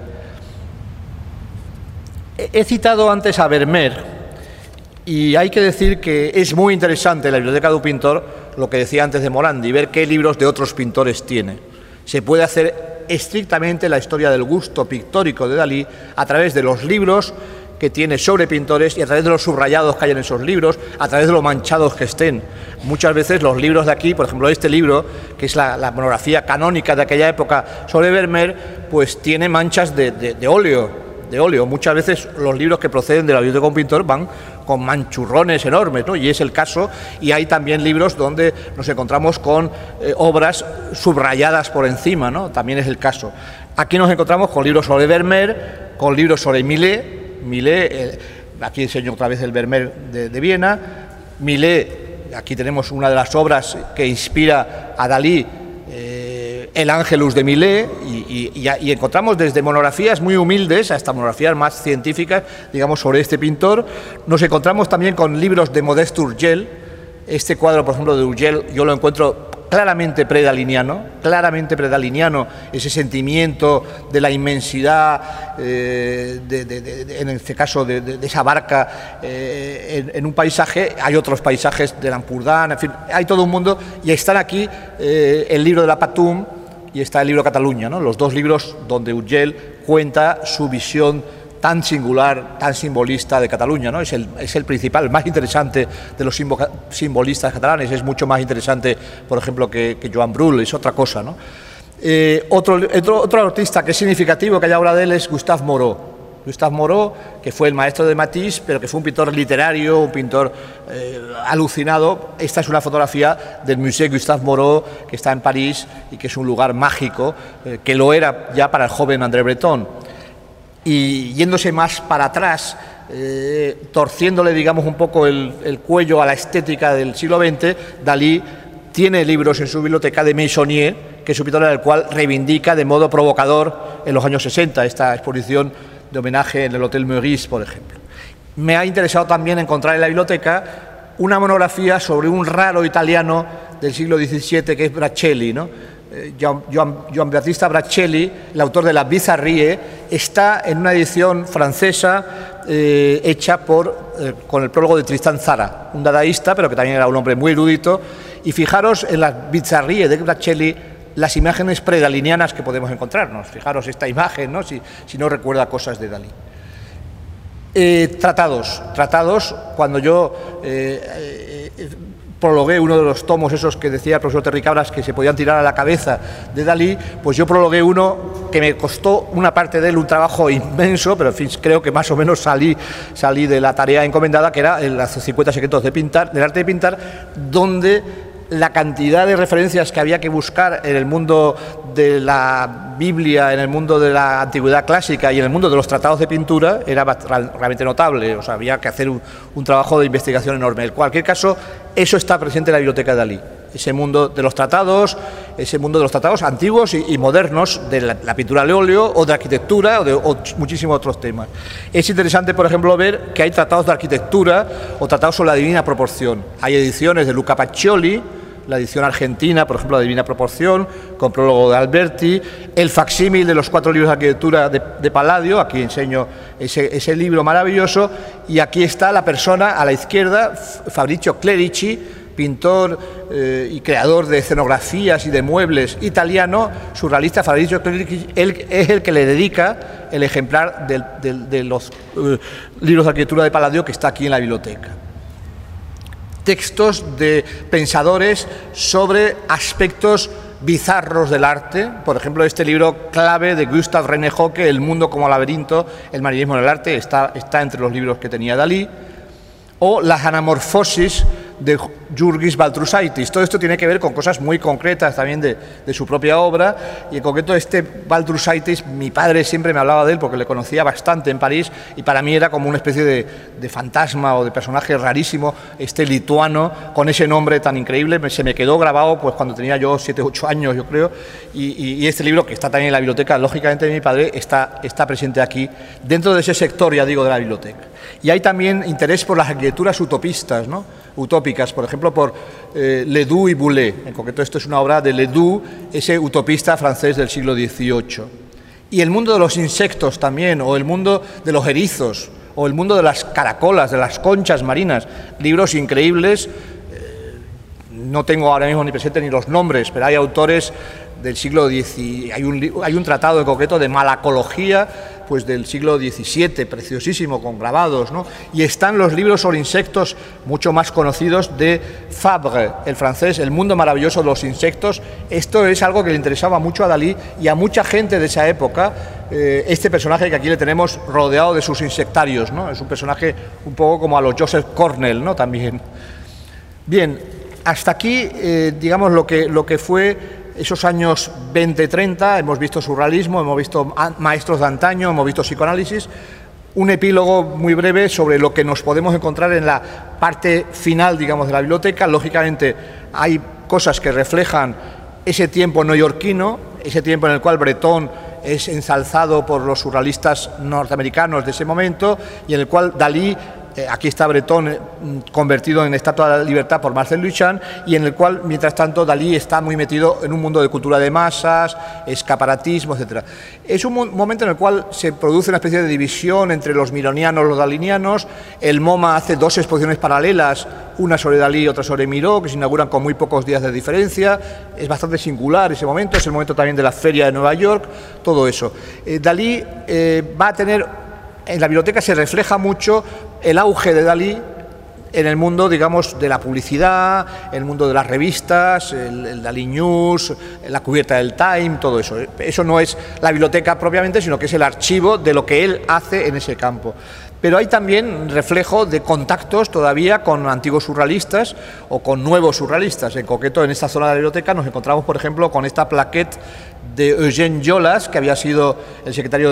S1: He citado antes a Vermeer, y hay que decir que es muy interesante en la biblioteca de un pintor lo que decía antes de Morandi, ver qué libros de otros pintores tiene. Se puede hacer estrictamente la historia del gusto pictórico de Dalí a través de los libros que tiene sobre pintores y a través de los subrayados que hay en esos libros, a través de lo manchados que estén. Muchas veces los libros de aquí, por ejemplo este libro, que es la monografía canónica de aquella época sobre Vermeer, pues tiene manchas de óleo. Muchas veces los libros que proceden de la biblioteca de un pintor van con manchurrones enormes, ¿no? Y es el caso, y hay también libros donde nos encontramos con obras subrayadas por encima, ¿no? También es el caso. Aquí nos encontramos con libros sobre Vermeer, con libros sobre Millet, aquí enseño otra vez el Vermeer de Viena, Millet, aquí tenemos una de las obras que inspira a Dalí, el Ángelus de Millet, y encontramos desde monografías muy humildes hasta monografías más científicas, digamos, sobre este pintor. Nos encontramos también con libros de Modeste Urgell. Este cuadro, por ejemplo, de Urgell, yo lo encuentro claramente predaliniano, ese sentimiento de la inmensidad, en este caso de esa barca en un paisaje. Hay otros paisajes del Ampurdán, en fin, hay todo un mundo, y están aquí el libro de la Patum y está el libro Cataluña, ¿no? Los dos libros donde Urgell cuenta su visión tan singular, tan simbolista de Cataluña, ¿no? Es el principal, el más interesante de los simbolistas catalanes. Es mucho más interesante, por ejemplo, que Joan Brull, es otra cosa, ¿no? Otro artista que es significativo que haya obra de él es Gustave Moreau. Gustave Moreau, que fue el maestro de Matisse, pero que fue un pintor literario, un pintor alucinado. Esta es una fotografía del Musée Gustave Moreau, que está en París y que es un lugar mágico, que lo era ya para el joven André Breton. Y yéndose más para atrás, torciéndole, digamos, un poco el cuello a la estética del siglo XX, Dalí tiene libros en su biblioteca de Meissonier, que es un pintor al cual reivindica de modo provocador en los años 60, esta exposición de homenaje en el Hotel Meurice, por ejemplo. Me ha interesado también encontrar en la biblioteca una monografía sobre un raro italiano del siglo XVII, que es Braccelli, ¿no? Gian Battista Braccelli, el autor de La Bizarrerie, está en una edición francesa hecha con el prólogo de Tristan Tzara, un dadaísta, pero que también era un hombre muy erudito. Y fijaros en La Bizarrerie de Braccelli las imágenes predalinianas que podemos encontrarnos. Fijaros esta imagen, ¿no? Si no recuerda cosas de Dalí. Tratados. Cuando yo prologué uno de los tomos esos que decía el profesor Terry Cabras que se podían tirar a la cabeza de Dalí, pues yo prologué uno que me costó una parte de él un trabajo inmenso, pero en fin, creo que más o menos salí de la tarea encomendada, que era los 50 secretos del arte de pintar, donde la cantidad de referencias que había que buscar en el mundo de la Biblia, en el mundo de la antigüedad clásica y en el mundo de los tratados de pintura era realmente notable. O sea, había que hacer un trabajo de investigación enorme. En cualquier caso, eso está presente en la biblioteca de Dalí. Ese mundo de los tratados antiguos y modernos, de la pintura al óleo o de arquitectura o muchísimos otros temas. Es interesante, por ejemplo, ver que hay tratados de arquitectura o tratados sobre la divina proporción. Hay ediciones de Luca Pacioli, la edición argentina, por ejemplo, la Divina Proporción, con prólogo de Alberti, el facsímil de los 4 libros de arquitectura de Palladio, aquí enseño ese libro maravilloso, y aquí está la persona a la izquierda, Fabrizio Clerici, pintor y creador de escenografías y de muebles italiano, surrealista. Fabrizio Clerici, él es el que le dedica el ejemplar de los libros de arquitectura de Palladio que está aquí en la biblioteca. Textos de pensadores sobre aspectos bizarros del arte, por ejemplo, este libro clave de Gustave René Hocke, El mundo como laberinto, el manierismo en el arte, está entre los libros que tenía Dalí, o Las anamorfosis de Jurgis Baltrusaitis. Todo esto tiene que ver con cosas muy concretas también de su propia obra, y en concreto este Baltrusaitis, mi padre siempre me hablaba de él porque le conocía bastante en París, y para mí era como una especie de fantasma o de personaje rarísimo, este lituano con ese nombre tan increíble. Se me quedó grabado pues cuando tenía yo 7 u 8 años, yo creo, y este libro, que está también en la biblioteca, lógicamente, de mi padre, está presente aquí, dentro de ese sector, ya digo, de la biblioteca. Y hay también interés por las arquitecturas utopistas, ¿no? Utópicas, por ejemplo, por Ledoux y Boulet. En concreto, esto es una obra de Ledoux, ese utopista francés del siglo XVIII. Y el mundo de los insectos también, o el mundo de los erizos, o el mundo de las caracolas, de las conchas marinas, libros increíbles. No tengo ahora mismo ni presente ni los nombres, pero hay autores del siglo XVII, hay un tratado en concreto de malacología, pues del siglo XVII, preciosísimo, con grabados, ¿no? Y están los libros sobre insectos mucho más conocidos de Fabre, el francés, El mundo maravilloso de los insectos. Esto es algo que le interesaba mucho a Dalí y a mucha gente de esa época, este personaje que aquí le tenemos rodeado de sus insectarios, ¿no? Es un personaje un poco como a los Joseph Cornell, ¿no? También. Bien, hasta aquí, digamos, lo que fue esos años 20-30, hemos visto surrealismo, hemos visto maestros de antaño, hemos visto psicoanálisis. un epílogo muy breve sobre lo que nos podemos encontrar en la parte final, digamos, de la biblioteca. Lógicamente hay cosas que reflejan ese tiempo neoyorquino, ese tiempo en el cual Breton es ensalzado por los surrealistas norteamericanos de ese momento y en el cual Dalí, aquí está Breton convertido en estatua de la libertad por Marcel Duchamp, y en el cual, mientras tanto, Dalí está muy metido en un mundo de cultura de masas, escaparatismo, etc. Es un momento en el cual se produce una especie de división entre los mironianos y los dalinianos. El MoMA hace dos exposiciones paralelas, una sobre Dalí y otra sobre Miró, que se inauguran con muy pocos días de diferencia. Es bastante singular ese momento, es el momento también de la Feria de Nueva York, todo eso. Dalí va a tener... En la biblioteca se refleja mucho el auge de Dalí en el mundo, digamos, de la publicidad, en el mundo de las revistas, el Dalí News, la cubierta del Time, todo eso. Eso no es la biblioteca propiamente, sino que es el archivo de lo que él hace en ese campo. Pero hay también reflejo de contactos todavía con antiguos surrealistas o con nuevos surrealistas. En concreto, en esta zona de la biblioteca nos encontramos, por ejemplo, con esta plaquette de Eugène Jolas, que había sido el secretario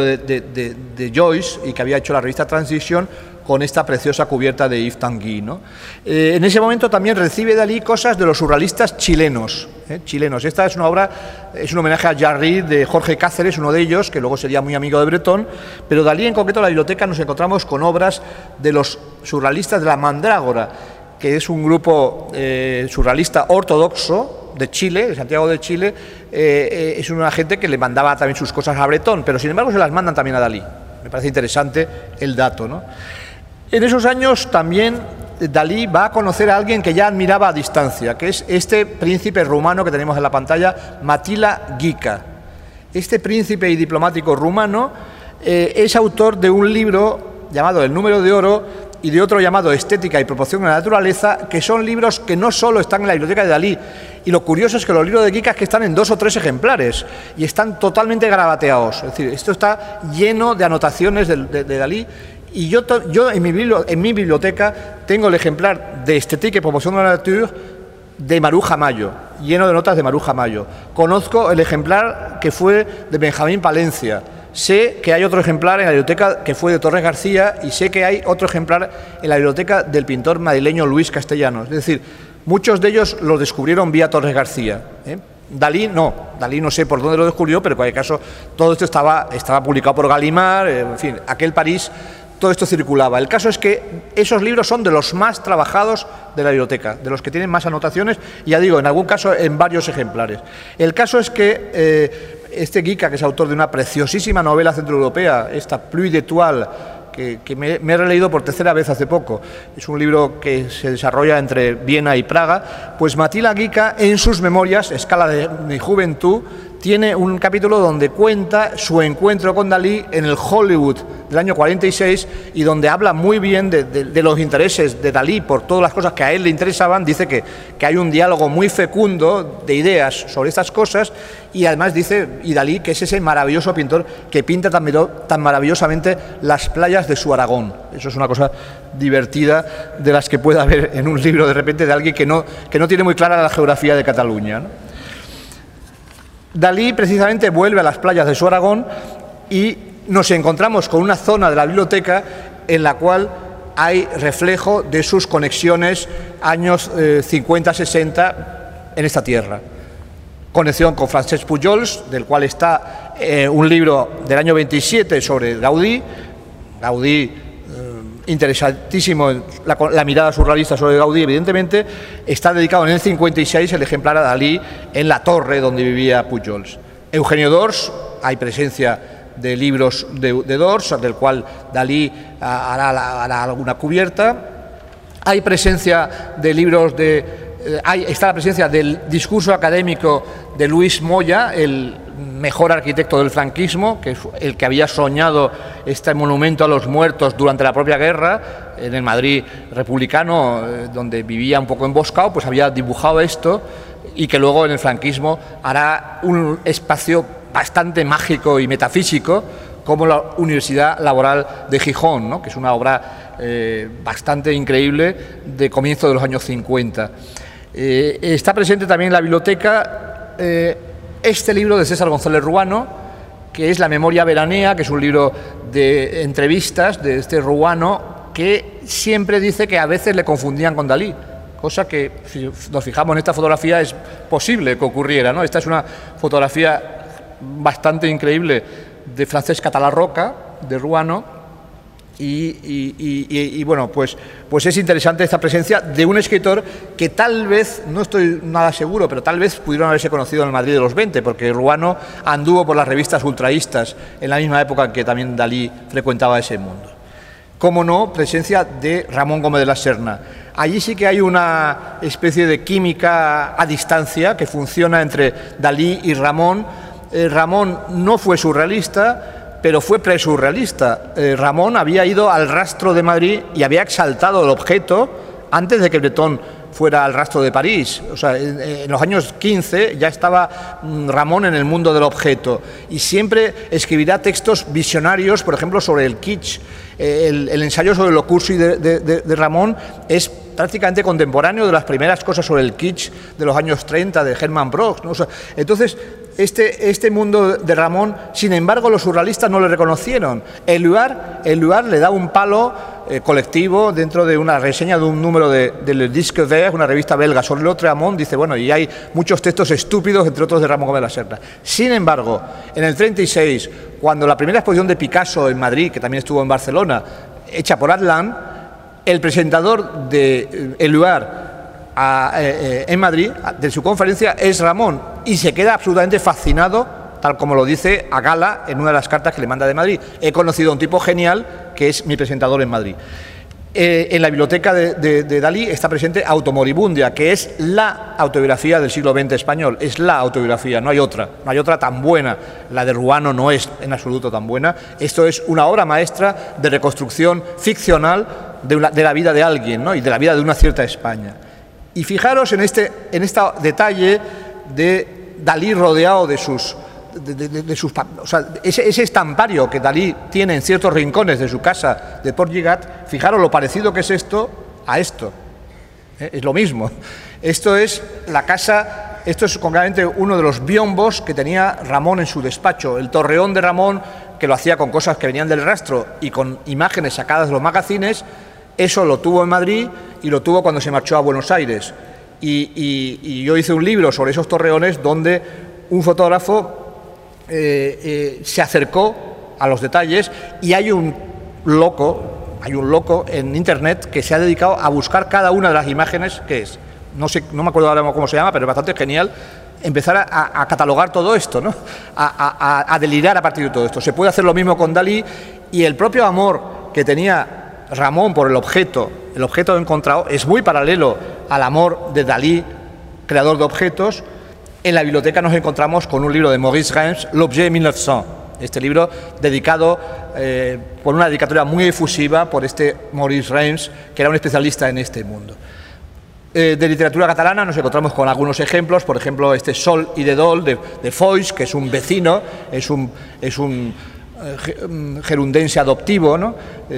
S1: de Joyce y que había hecho la revista Transition, con esta preciosa cubierta de Yves Tanguy, ¿no? En ese momento también recibe Dalí cosas de los surrealistas chilenos. Esta es una obra, es un homenaje a Jarry de Jorge Cáceres, uno de ellos, que luego sería muy amigo de Breton, pero Dalí, en concreto, en la biblioteca nos encontramos con obras de los surrealistas de la Mandrágora, que es un grupo surrealista ortodoxo de Chile, de Santiago de Chile. Es una gente que le mandaba también sus cosas a Breton, pero sin embargo se las mandan también a Dalí. Me parece interesante el dato, ¿no? En esos años también Dalí va a conocer a alguien que ya admiraba a distancia, que es este príncipe rumano que tenemos en la pantalla, Matila Gica. Este príncipe y diplomático rumano es autor de un libro llamado El número de oro y de otro llamado Estética y proporción de la naturaleza, que son libros que no solo están en la biblioteca de Dalí, y lo curioso es que los libros de Gica es que están en 2 o 3 ejemplares y están totalmente garabateados. Es decir, esto está lleno de anotaciones de Dalí. Y yo en mi biblioteca tengo el ejemplar de Estética y proporción de la nature de Maruja Mayo, lleno de notas de Maruja Mayo. Conozco el ejemplar que fue de Benjamín Palencia. Sé que hay otro ejemplar en la biblioteca que fue de Torres García, y sé que hay otro ejemplar en la biblioteca del pintor madrileño Luis Castellanos. Es decir, muchos de ellos los descubrieron vía Torres García. Dalí no sé por dónde lo descubrió, pero en cualquier caso todo esto estaba publicado por Gallimard, en fin, aquel París. Todo esto circulaba. El caso es que esos libros son de los más trabajados de la biblioteca, de los que tienen más anotaciones, y ya digo, en algún caso en varios ejemplares. El caso es que este Gica, que es autor de una preciosísima novela centroeuropea, esta Pluie d'étoiles, que me he releído por 3ª vez hace poco, es un libro que se desarrolla entre Viena y Praga, pues Matila Gica, en sus memorias, Escala de mi juventud, tiene un capítulo donde cuenta su encuentro con Dalí en el Hollywood del año 46, y donde habla muy bien de los intereses de Dalí por todas las cosas que a él le interesaban. Dice que hay un diálogo muy fecundo de ideas sobre estas cosas, y además dice, y Dalí, que es ese maravilloso pintor que pinta tan maravillosamente las playas de su Aragón. Eso es una cosa divertida, de las que puede haber en un libro de repente de alguien que no tiene muy clara la geografía de Cataluña, ¿no? Dalí precisamente vuelve a las playas de su Aragón y nos encontramos con una zona de la biblioteca en la cual hay reflejo de sus conexiones años 50-60 en esta tierra. Conexión con Francesc Pujols, del cual está un libro del año 27 sobre Gaudí, interesantísimo, la mirada surrealista sobre Gaudí, evidentemente. Está dedicado en el 56 el ejemplar a Dalí en la torre donde vivía Pujols. Eugenio d'Ors, hay presencia de libros de d'Ors, del cual Dalí hará alguna cubierta. Hay presencia de libros está la presencia del discurso académico de Luis Moya, el mejor arquitecto del franquismo, que es el que había soñado este monumento a los muertos durante la propia guerra, en el Madrid republicano, donde vivía un poco emboscado, pues había dibujado esto, y que luego en el franquismo hará un espacio bastante mágico y metafísico, como la Universidad Laboral de Gijón, ¿no?, que es una obra bastante increíble de comienzo de los años 50. Está presente también en la biblioteca este libro de César González Ruano, que es La memoria veranea, que es un libro de entrevistas de este Ruano, que siempre dice que a veces le confundían con Dalí, cosa que, si nos fijamos en esta fotografía, es posible que ocurriera, ¿no? Esta es una fotografía bastante increíble de Francesc Català Roca, de Ruano, y bueno, pues es interesante esta presencia de un escritor que tal vez, no estoy nada seguro, pero tal vez pudieron haberse conocido en el Madrid de los 20, porque Ruano anduvo por las revistas ultraístas en la misma época en que también Dalí frecuentaba ese mundo. Cómo no, presencia de Ramón Gómez de la Serna. Allí sí que hay una especie de química a distancia que funciona entre Dalí y Ramón. Ramón no fue surrealista, pero fue presurrealista. Ramón había ido al rastro de Madrid y había exaltado el objeto antes de que Breton fuera al rastro de París. O sea, en los años 15 ya estaba Ramón en el mundo del objeto y siempre escribirá textos visionarios, por ejemplo, sobre el kitsch. El ensayo sobre lo cursi de Ramón es prácticamente contemporáneo de las primeras cosas sobre el kitsch de los años 30 de Hermann Broch, ¿no? O sea, entonces, este mundo de Ramón, sin embargo, los surrealistas no le reconocieron. Éluard le da un palo colectivo dentro de una reseña de un número de Le Disque Vert, una revista belga, sobre el Ramón, dice, bueno, y hay muchos textos estúpidos, entre otros de Ramón Gómez de la Serna. Sin embargo, en el 36, cuando la primera exposición de Picasso en Madrid, que también estuvo en Barcelona, hecha por Atlan, el presentador de Éluard en Madrid, de su conferencia, es Ramón, y se queda absolutamente fascinado, tal como lo dice a Gala en una de las cartas que le manda de Madrid. He conocido a un tipo genial que es mi presentador en Madrid. En la biblioteca de Dalí está presente Automoribundia, que es la autobiografía del siglo XX español, es la autobiografía, no hay otra tan buena. La de Ruano no es en absoluto tan buena. Esto es una obra maestra de reconstrucción ficcional de la vida de alguien, ¿no? Y de la vida de una cierta España. Y fijaros en este detalle de Dalí rodeado de sus... o sea, ese estampario que Dalí tiene en ciertos rincones de su casa de Port Lligat, fijaros lo parecido que es esto a esto. Es lo mismo. Esto es la casa, esto es concretamente uno de los biombos que tenía Ramón en su despacho, el torreón de Ramón, que lo hacía con cosas que venían del rastro y con imágenes sacadas de los magazines. Eso lo tuvo en Madrid y lo tuvo cuando se marchó a Buenos Aires. Y yo hice un libro sobre esos torreones donde un fotógrafo se acercó a los detalles, y hay un loco en internet que se ha dedicado a buscar cada una de las imágenes que es. No me acuerdo ahora cómo se llama, pero es bastante genial empezar a catalogar todo esto, ¿no? A delirar a partir de todo esto. Se puede hacer lo mismo con Dalí, y el propio amor que tenía Ramón por el objeto encontrado es muy paralelo al amor de Dalí, creador de objetos. En la biblioteca nos encontramos con un libro de Maurice Reims, L'Objet 1900. Este libro dedicado por una dedicatoria muy efusiva por este Maurice Reims, que era un especialista en este mundo. De literatura catalana nos encontramos con algunos ejemplos, por ejemplo, este Sol y de Dol de Foix, que es un vecino, es un gerundense adoptivo, ¿no?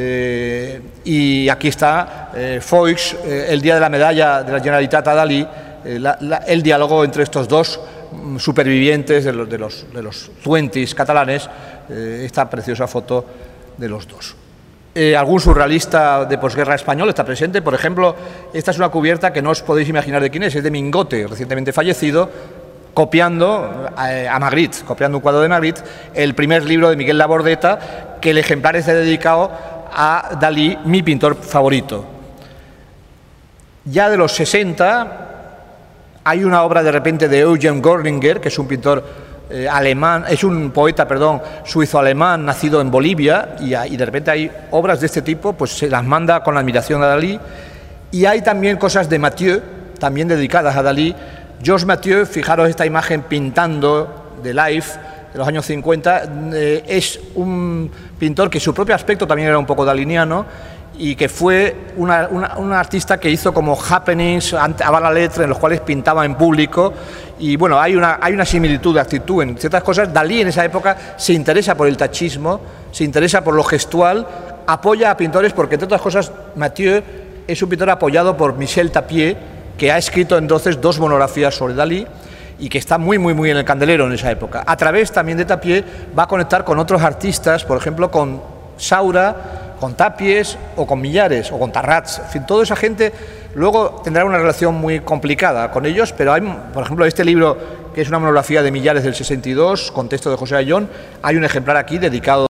S1: Y aquí está Foix, el día de la medalla de la Generalitat a Dalí, el diálogo entre estos dos supervivientes de los 20s catalanes, esta preciosa foto de los dos. Algún surrealista de posguerra español está presente, por ejemplo, esta es una cubierta que no os podéis imaginar de quién es de Mingote, recientemente fallecido, copiando a Magritte, copiando un cuadro de Magritte, el primer libro de Miguel Labordeta, que el ejemplar está dedicado a Dalí, mi pintor favorito. Ya de los 60 hay una obra de repente de Eugen Gorninger, que es un pintor alemán, es un poeta, suizo-alemán, nacido en Bolivia, y de repente hay obras de este tipo, pues se las manda con la admiración a Dalí. Y hay también cosas de Mathieu, también dedicadas a Dalí. Georges Mathieu, fijaros esta imagen pintando de Life de los años 50, es un pintor que su propio aspecto también era un poco daliniano, y que fue un artista que hizo como happenings a la letra, en los cuales pintaba en público. Y bueno, hay una similitud de actitud en ciertas cosas. Dalí en esa época se interesa por el tachismo, se interesa por lo gestual, apoya a pintores, porque entre otras cosas Mathieu es un pintor apoyado por Michel Tapier, que ha escrito entonces 2 monografías sobre Dalí, y que está muy en el candelero en esa época. A través también de Tapié va a conectar con otros artistas, por ejemplo con Saura, con Tapies o con Millares o con Tarrats. En fin, toda esa gente luego tendrá una relación muy complicada con ellos, pero hay, por ejemplo, este libro, que es una monografía de Millares del 62, con texto de José Ayllón, hay un ejemplar aquí dedicado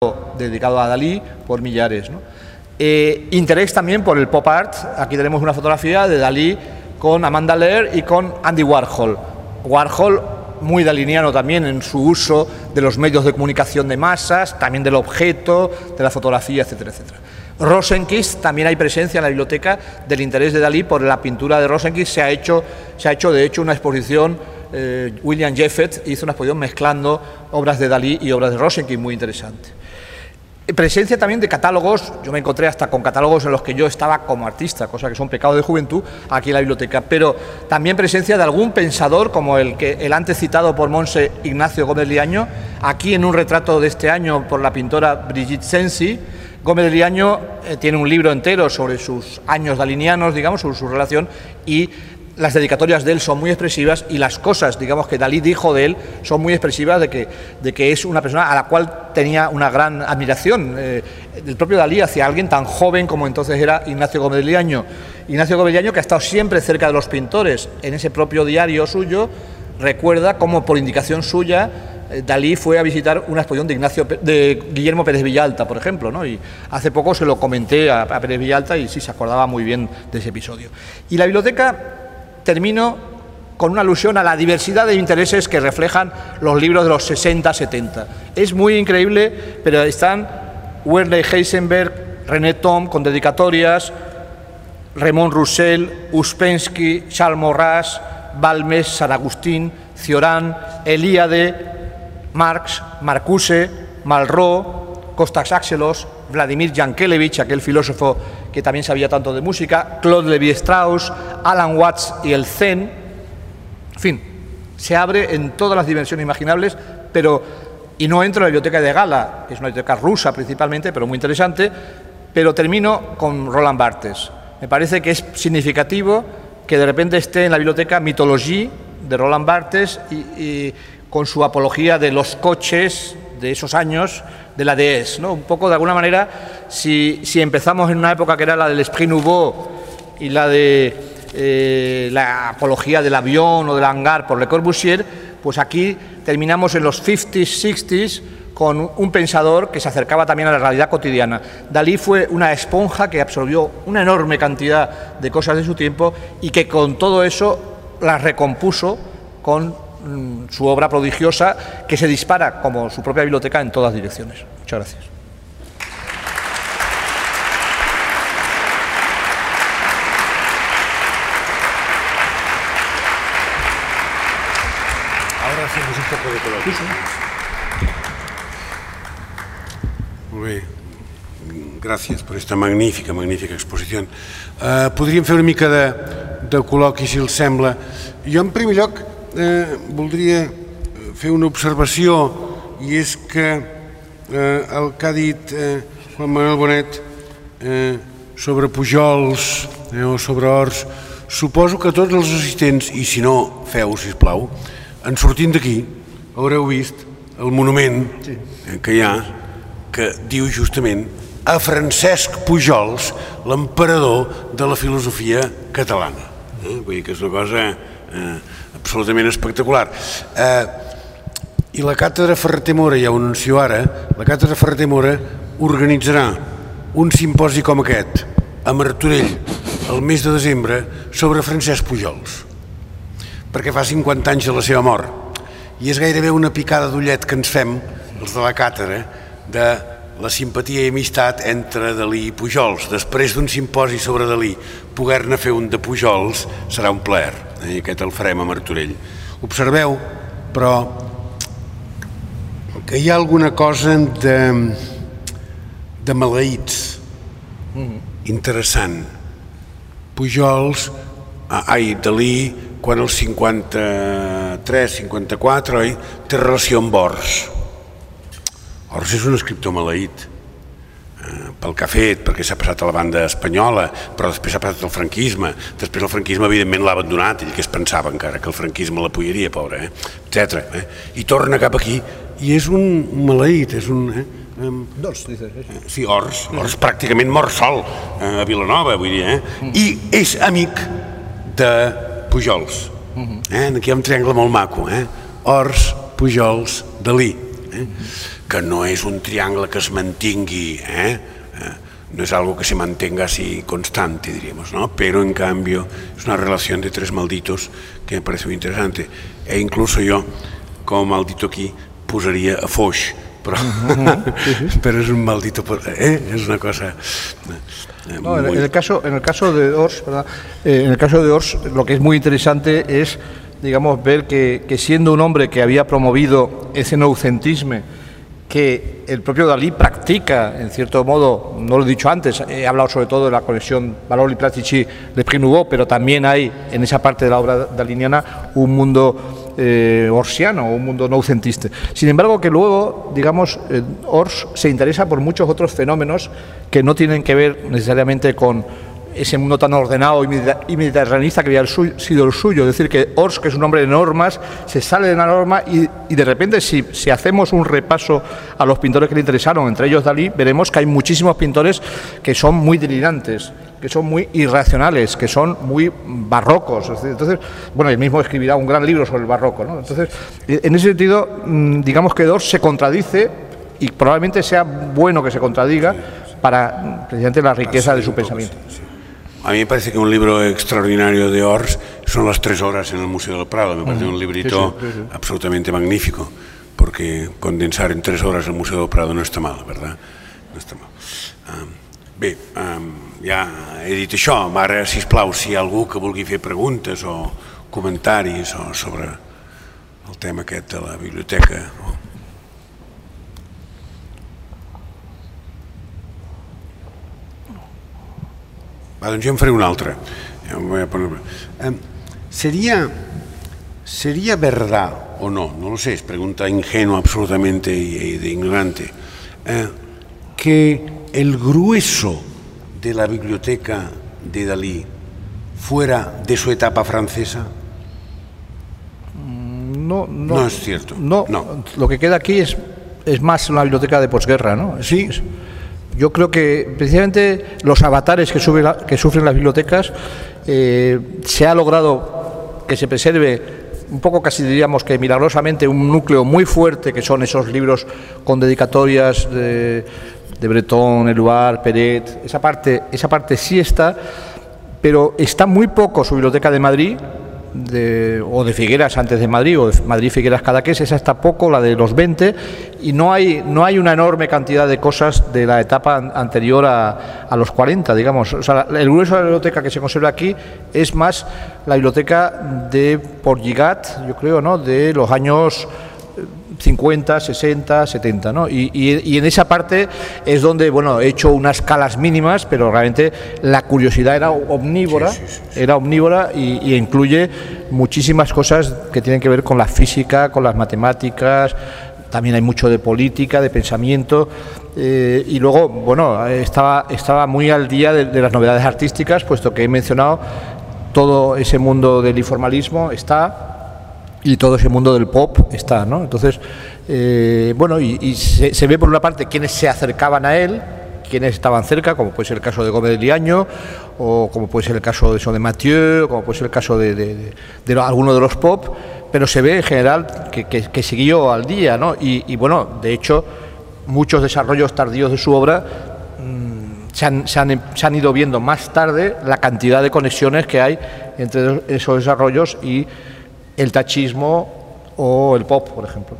S1: a Dalí por Millares, ¿no? Interés también por el pop art. Aquí tenemos una fotografía de Dalí con Amanda Lear y con Andy Warhol. Warhol muy daliniano también en su uso de los medios de comunicación de masas, también del objeto, de la fotografía, etcétera, etcétera. Rosenquist, también hay presencia en la biblioteca del interés de Dalí por la pintura de Rosenquist. Se ha hecho de hecho una exposición, William Jeffett hizo una exposición mezclando obras de Dalí y obras de Rosenquist, muy interesante. Presencia también de catálogos, yo me encontré hasta con catálogos en los que yo estaba como artista, cosa que son pecados de juventud, aquí en la biblioteca, pero también presencia de algún pensador como el antes citado por Monse, Ignacio Gómez Liaño, aquí en un retrato de este año por la pintora Brigitte Sensi. Gómez de Liaño tiene un libro entero sobre sus años dalinianos, digamos, sobre su relación, y las dedicatorias de él son muy expresivas, y las cosas, digamos, que Dalí dijo de él son muy expresivas de que es una persona a la cual tenía una gran admiración del propio Dalí hacia alguien tan joven como entonces era Ignacio Gómez de Liaño. Ignacio Gómez de Liaño, que ha estado siempre cerca de los pintores, en ese propio diario suyo recuerda cómo por indicación suya Dalí fue a visitar una exposición de Guillermo Pérez Villalta, por ejemplo, ¿no? Y hace poco se lo comenté a Pérez Villalta y sí se acordaba muy bien de ese episodio. Y la biblioteca termino con una alusión a la diversidad de intereses que reflejan los libros de los 60-70. Es muy increíble, pero están Werner Heisenberg, René Thom con dedicatorias, Raymond Roussel, Uspensky, Charles Maurras, Balmes, San Agustín, Cioran, Eliade, Marx, Marcuse, Malraux, Kostas Axelos, Vladimir Yankelevich, aquel filósofo que también sabía tanto de música, Claude Lévi-Strauss, Alan Watts y el Zen. En fin, se abre en todas las dimensiones imaginables, y no entro en la biblioteca de Gala, que es una biblioteca rusa principalmente, pero muy interesante, pero termino con Roland Barthes. Me parece que es significativo que de repente esté en la biblioteca Mythologie de Roland Barthes y con su apología de los coches de esos años, de la DS, ¿no? Un poco, de alguna manera, si empezamos en una época que era la del Esprit Nouveau y la de la apología del avión o del hangar por Le Corbusier, pues aquí terminamos en los 50s, 60s con un pensador que se acercaba también a la realidad cotidiana. Dalí fue una esponja que absorbió una enorme cantidad de cosas de su tiempo y que con todo eso las recompuso con su obra prodigiosa, que se dispara como su propia biblioteca en todas direcciones. Muchas gracias.
S2: Ahora hacemos un poco de coloquio. Molt bé. Gràcies per aquesta magnífica exposició. Podríem fer una mica de col·loqui, si els sembla. Jo, en primer lloc, voldria fer una observació, i és que el que ha dit Juan Manuel Bonet sobre Pujols o sobre Ors, suposo que tots els assistents, i si no, feu, sisplau, en sortint d'aquí haureu vist el monument que hi ha, que diu justament a Francesc Pujols, l'emperador de la filosofia catalana. Vull dir que és una cosa absolutament espectacular. I la càtedra Ferrater Mora, ja ho anuncio ara, la càtedra Ferrater Mora organitzarà un simposi com aquest a Martorell el mes de desembre sobre Francesc Pujols, perquè fa 50 anys de la seva mort, i és gairebé una picada d'ullet que ens fem, els de la càtedra, de la simpatia i amistat entre Dalí i Pujols. Després d'un simposi sobre Dalí, poder-ne fer un de Pujols serà un plaer, i aquest el farem a Martorell. Observeu, però, que hi ha alguna cosa de maleïts interessant. Pujols, Dalí, quan els 53, 54, oi, té relació amb Ors. Ors és un escriptor maleït. pel que ha fet, perquè s'ha passat a la banda espanyola, però després s'ha passat al franquisme. Després el franquisme, evidentment, l'ha abandonat, ell que es pensava encara que el franquisme l'apoyaria, pobre, etc. I torna cap aquí, i és un maleït, és un...
S1: Dors, dices.
S2: Sí, Ors pràcticament mor sol a Vilanova, vull dir, i és amic de Pujols. Aquí hi ha un triangle molt maco, Ors, Pujols, Dalí, que no és un triangle que es mantingui, no es algo que se mantenga así constante, diríamos, ¿no? Pero en cambio es una relación de tres malditos que me parece muy interesante. E incluso yo, como maldito aquí, posaria a Foix, però és un maldito, és una cosa...
S1: No, en el caso de Ors, ¿verdad? En el caso de Ors, lo que es muy interesante es, digamos, ver que siendo un hombre que había promovido ese noucentisme que el propio Dalí practica, en cierto modo, no lo he dicho antes, he hablado sobre todo de la conexión Valori-Platici de Prix Nouveau, pero también hay en esa parte de la obra daliniana un mundo orsiano, un mundo noucentista. Sin embargo, que luego, digamos, Ors se interesa por muchos otros fenómenos que no tienen que ver necesariamente con ese mundo tan ordenado y mediterranista que había sido el suyo. Es decir, que Ors, que es un hombre de normas, se sale de la norma y de repente, si hacemos un repaso a los pintores que le interesaron, entre ellos Dalí, veremos que hay muchísimos pintores que son muy delirantes, que son muy irracionales, que son muy barrocos. Entonces, bueno, él mismo escribirá un gran libro sobre el barroco, ¿no? Entonces, en ese sentido, digamos que Ors se contradice, y probablemente sea bueno que se contradiga para precisamente la riqueza de su pensamiento.
S2: A mí me parece que un libro extraordinario de Ors son las 3 horas en el Museo del Prado. Me parece un librito absolutamente magnífico, porque condensar en 3 horas el Museo del Prado no está mal, ¿verdad? No està mal. Bé, ja he dit això. Ara, sisplau, si hi ha algú que vulgui fer preguntes o comentaris sobre el tema aquest de la biblioteca. Doncs jo en faré una altra. ¿Sería verdad o no, no lo sé, es pregunta ingenua absolutamente y de ignorante, que el grueso de la biblioteca de Dalí fuera de su etapa francesa? No es cierto.
S1: No. Lo que queda aquí es más una biblioteca de posguerra, ¿no?
S2: Sí.
S1: Yo creo que precisamente los avatares que sufren las bibliotecas se ha logrado que se preserve un poco, casi diríamos que milagrosamente, un núcleo muy fuerte que son esos libros con dedicatorias de Breton, Éluard, Peret. Esa parte sí está, pero está muy poco su biblioteca de Madrid, o de Figueras antes de Madrid, o de Madrid Figueras Cadaqués. Esa está poco, la de los 20, y no hay una enorme cantidad de cosas de la etapa anterior a los 40, digamos. O sea, el grueso de la biblioteca que se conserva aquí es más la biblioteca de Portgigat, yo creo, ¿no?, de los años 50, 60, 70, ¿no? Y en esa parte es donde, bueno, he hecho unas escalas mínimas, pero realmente la curiosidad era omnívora, era omnívora y incluye muchísimas cosas que tienen que ver con la física, con las matemáticas. También hay mucho de política, de pensamiento, y luego, bueno, estaba muy al día de las novedades artísticas, puesto que he mencionado todo ese mundo del informalismo está, y todo ese mundo del pop está, ¿no? Entonces, bueno, y se ve por una parte quienes se acercaban a él, quienes estaban cerca, como puede ser el caso de Gómez de Liaño, o como puede ser el caso de Mathieu, como puede ser el caso de alguno de los pop, pero se ve en general que siguió al día, ¿no? Y bueno, de hecho, muchos desarrollos tardíos de su obra se han ido viendo más tarde, la cantidad de conexiones que hay entre esos desarrollos y el tachismo o el pop, por ejemplo.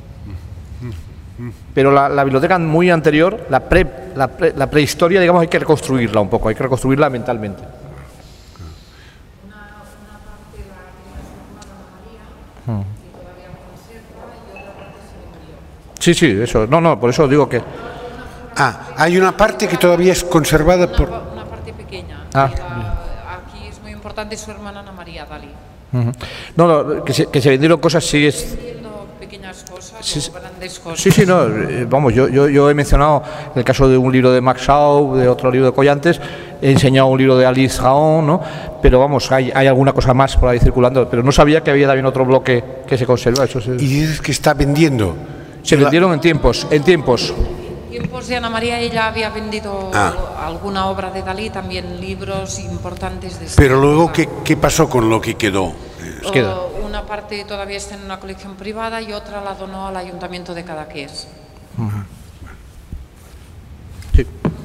S1: Pero la biblioteca muy anterior, la prehistoria, digamos, hay que reconstruirla un poco, hay que reconstruirla mentalmente.
S3: Una parte la tiene su hermana María, que todavía conserva, y otra parte se vendió.
S1: Sí, eso. No, por eso digo que...
S2: hay una parte que todavía es conservada por...
S3: Una parte pequeña. Aquí es muy importante su hermana Ana María Dalí.
S1: No, que se vendieron cosas, sí es...
S3: Vendiendo pequeñas pequeñas cosas
S1: Sí,
S3: o grandes cosas.
S1: Sí, no, vamos, yo he mencionado el caso de un libro de Max Shaw, de otro libro de Collantes, he enseñado un libro de Alice Raon, ¿no? Pero vamos, hay alguna cosa más por ahí circulando, pero no sabía que había también otro bloque que se conserva. Eso
S2: Y dices que está vendiendo.
S1: se vendieron en tiempos.
S3: En tiempos de Ana María ella había vendido alguna obra de Dalí, también libros importantes de esta
S2: Pero luego,
S3: época.
S2: ¿qué pasó con lo que quedó?
S1: queda.
S3: Una parte todavía está en una colección privada y otra la donó al Ayuntamiento de Cadaqués.
S1: Sí.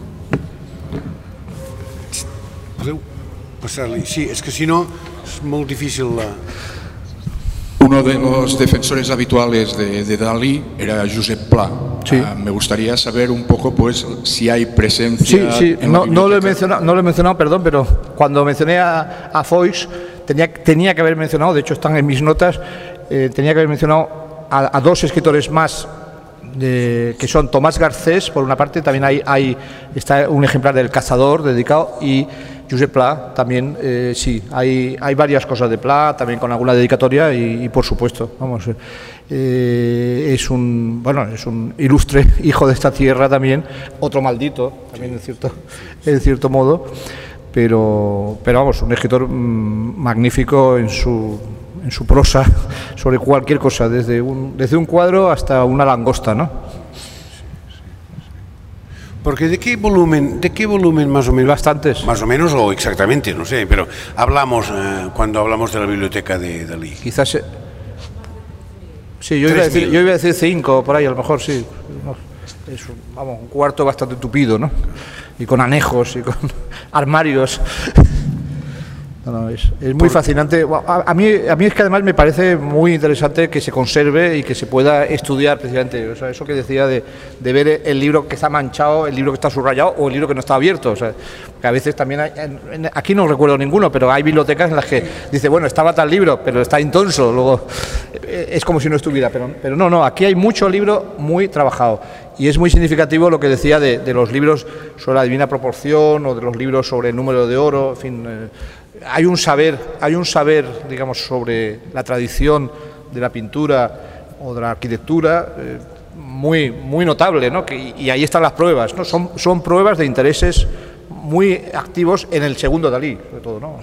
S2: Podeu passar-li? Sí, és que si no és molt difícil la...
S4: Uno de los defensores habituales de Dalí era Josep Pla.
S1: Sí.
S4: Me gustaría saber un poco, pues, si hay presencia.
S1: Sí,
S4: en la
S1: no lo he
S4: biblioteca.
S1: mencionado, perdón, pero cuando mencioné a Foix tenía que haber mencionado, de hecho están en mis notas, tenía que haber mencionado a dos escritores más, que son Tomás Garcés, por una parte, también está un ejemplar del Cazador dedicado, y Josep Pla también, sí, hay varias cosas de Pla, también con alguna dedicatoria y por supuesto, vamos, es un ilustre hijo de esta tierra también, otro maldito, también en cierto modo, pero vamos, un escritor magnífico en su prosa sobre cualquier cosa, desde un cuadro hasta una langosta, ¿no?
S2: Porque ¿de qué volumen más o menos?
S1: Bastantes.
S2: Más o menos o exactamente, no sé, pero hablamos cuando hablamos de la biblioteca de Dalí.
S1: Quizás... Sí, yo iba a decir 5, por ahí, a lo mejor sí. Es un cuarto bastante tupido, ¿no? Y con anejos y con armarios. No, es muy fascinante. A mí es que además me parece muy interesante que se conserve y que se pueda estudiar precisamente. O sea, eso que decía de ver el libro que está manchado, el libro que está subrayado o el libro que no está abierto. O sea, que a veces también aquí no recuerdo ninguno, pero hay bibliotecas en las que dice, bueno, estaba tal libro, pero está intonso. Luego es como si no estuviera. Pero no, aquí hay mucho libro muy trabajado. Y es muy significativo lo que decía de los libros sobre la divina proporción o de los libros sobre el número de oro, en fin. Hay un saber, digamos, sobre la tradición de la pintura o de la arquitectura muy notable, ¿no? Y ahí están las pruebas, ¿no? Son pruebas de intereses muy activos en el segundo Dalí, sobre todo, ¿no?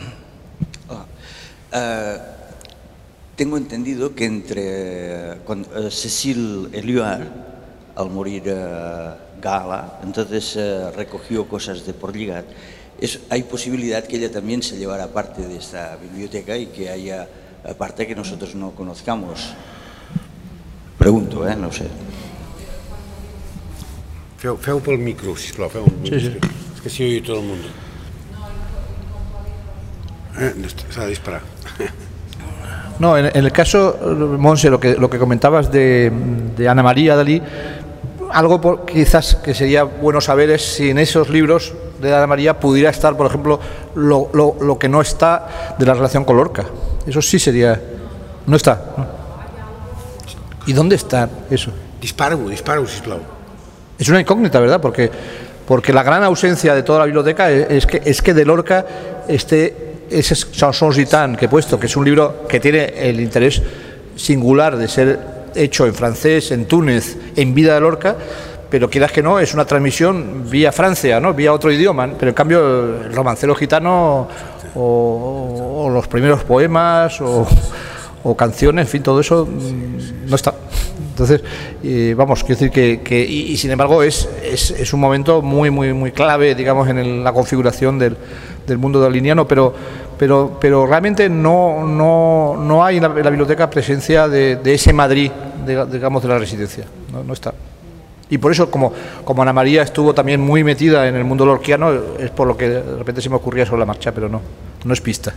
S5: Tengo entendido que con Cécile Éluard, al morir Gala, entonces recogió cosas de Porligat. Hay posibilidad que ella también se llevara parte de esta biblioteca y que haya parte que nosotros no conozcamos. Pregunto, no sé.
S2: Feu pel micro, sisplau, feu un micro.
S1: Sí.
S2: És que s'hi oïa tot el mundo. S'ha de disparar.
S1: No, en el caso, Monse, lo que comentabas de Ana María Dalí, algo quizás que sería bueno saber es si en esos libros de Ana María pudiera estar, por ejemplo, lo que no está de la relación con Lorca. Eso sí sería... No está, ¿no? ¿Y dónde está eso?
S2: Dispara-ho, sisplau.
S1: Es una incógnita, ¿verdad? Porque la gran ausencia de toda la biblioteca es que de Lorca ese Chanson Gitan que he puesto, que es un libro que tiene el interés singular de ser hecho en francés, en Túnez, en vida de Lorca, pero quieras que no, es una transmisión vía Francia, ¿no? Vía otro idioma, pero en cambio el romancero gitano o los primeros poemas o canciones, en fin, todo eso no está. Entonces, vamos, quiero decir que y sin embargo es un momento muy clave, digamos, en la configuración del mundo daliniano, pero realmente no hay en la biblioteca presencia de ese Madrid, digamos, de la residencia, no está. Y por eso, como Ana María estuvo también muy metida en el mundo lorquiano, es por lo que de repente se me ocurría sobre la marcha, pero no es pista.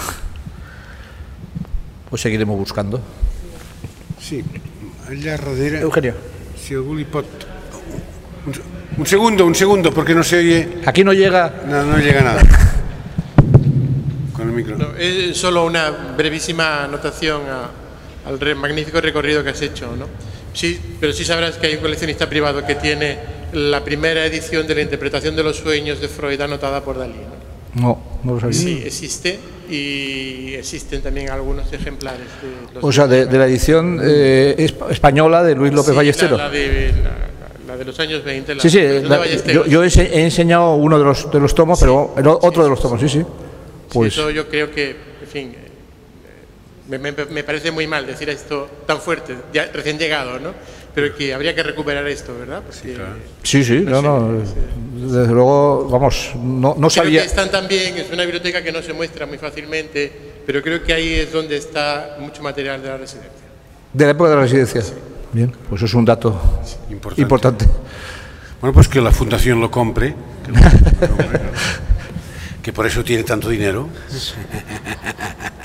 S1: Pues seguiremos buscando.
S2: Sí, allà darrere...
S1: Eugenio.
S2: Si algú li pot... Un segundo, porque no se oye...
S1: Aquí no llega...
S2: No llega nada. Con el micro.
S6: No, es solo una brevísima anotación al magnífico recorrido que has hecho, ¿no? Sí, pero sí sabrás que hay un coleccionista privado que tiene la primera edición de la interpretación de los sueños de Freud anotada por Dalí, ¿no?
S1: No. No lo sabía.
S6: Sí, existe y existen también algunos ejemplares.
S1: O sea, de la edición española de Luis López Ballesteros.
S6: La de los años 20.
S1: Sí, yo he enseñado uno de los tomos, pero otro de los tomos, sí. Pues
S6: eso yo creo que, en fin, me parece muy mal decir esto tan fuerte, ya recién llegado, ¿no? Pero que habría que recuperar esto, ¿verdad? Porque,
S1: sí, desde luego, vamos, no sabía.
S6: Creo que están también, es una biblioteca que no se muestra muy fácilmente, pero creo que ahí es donde está mucho material de la residencia.
S1: De la época de la residencia. Sí. Bien, pues eso es un dato importante.
S2: Bueno, pues que la fundación lo compre, que por eso tiene tanto dinero.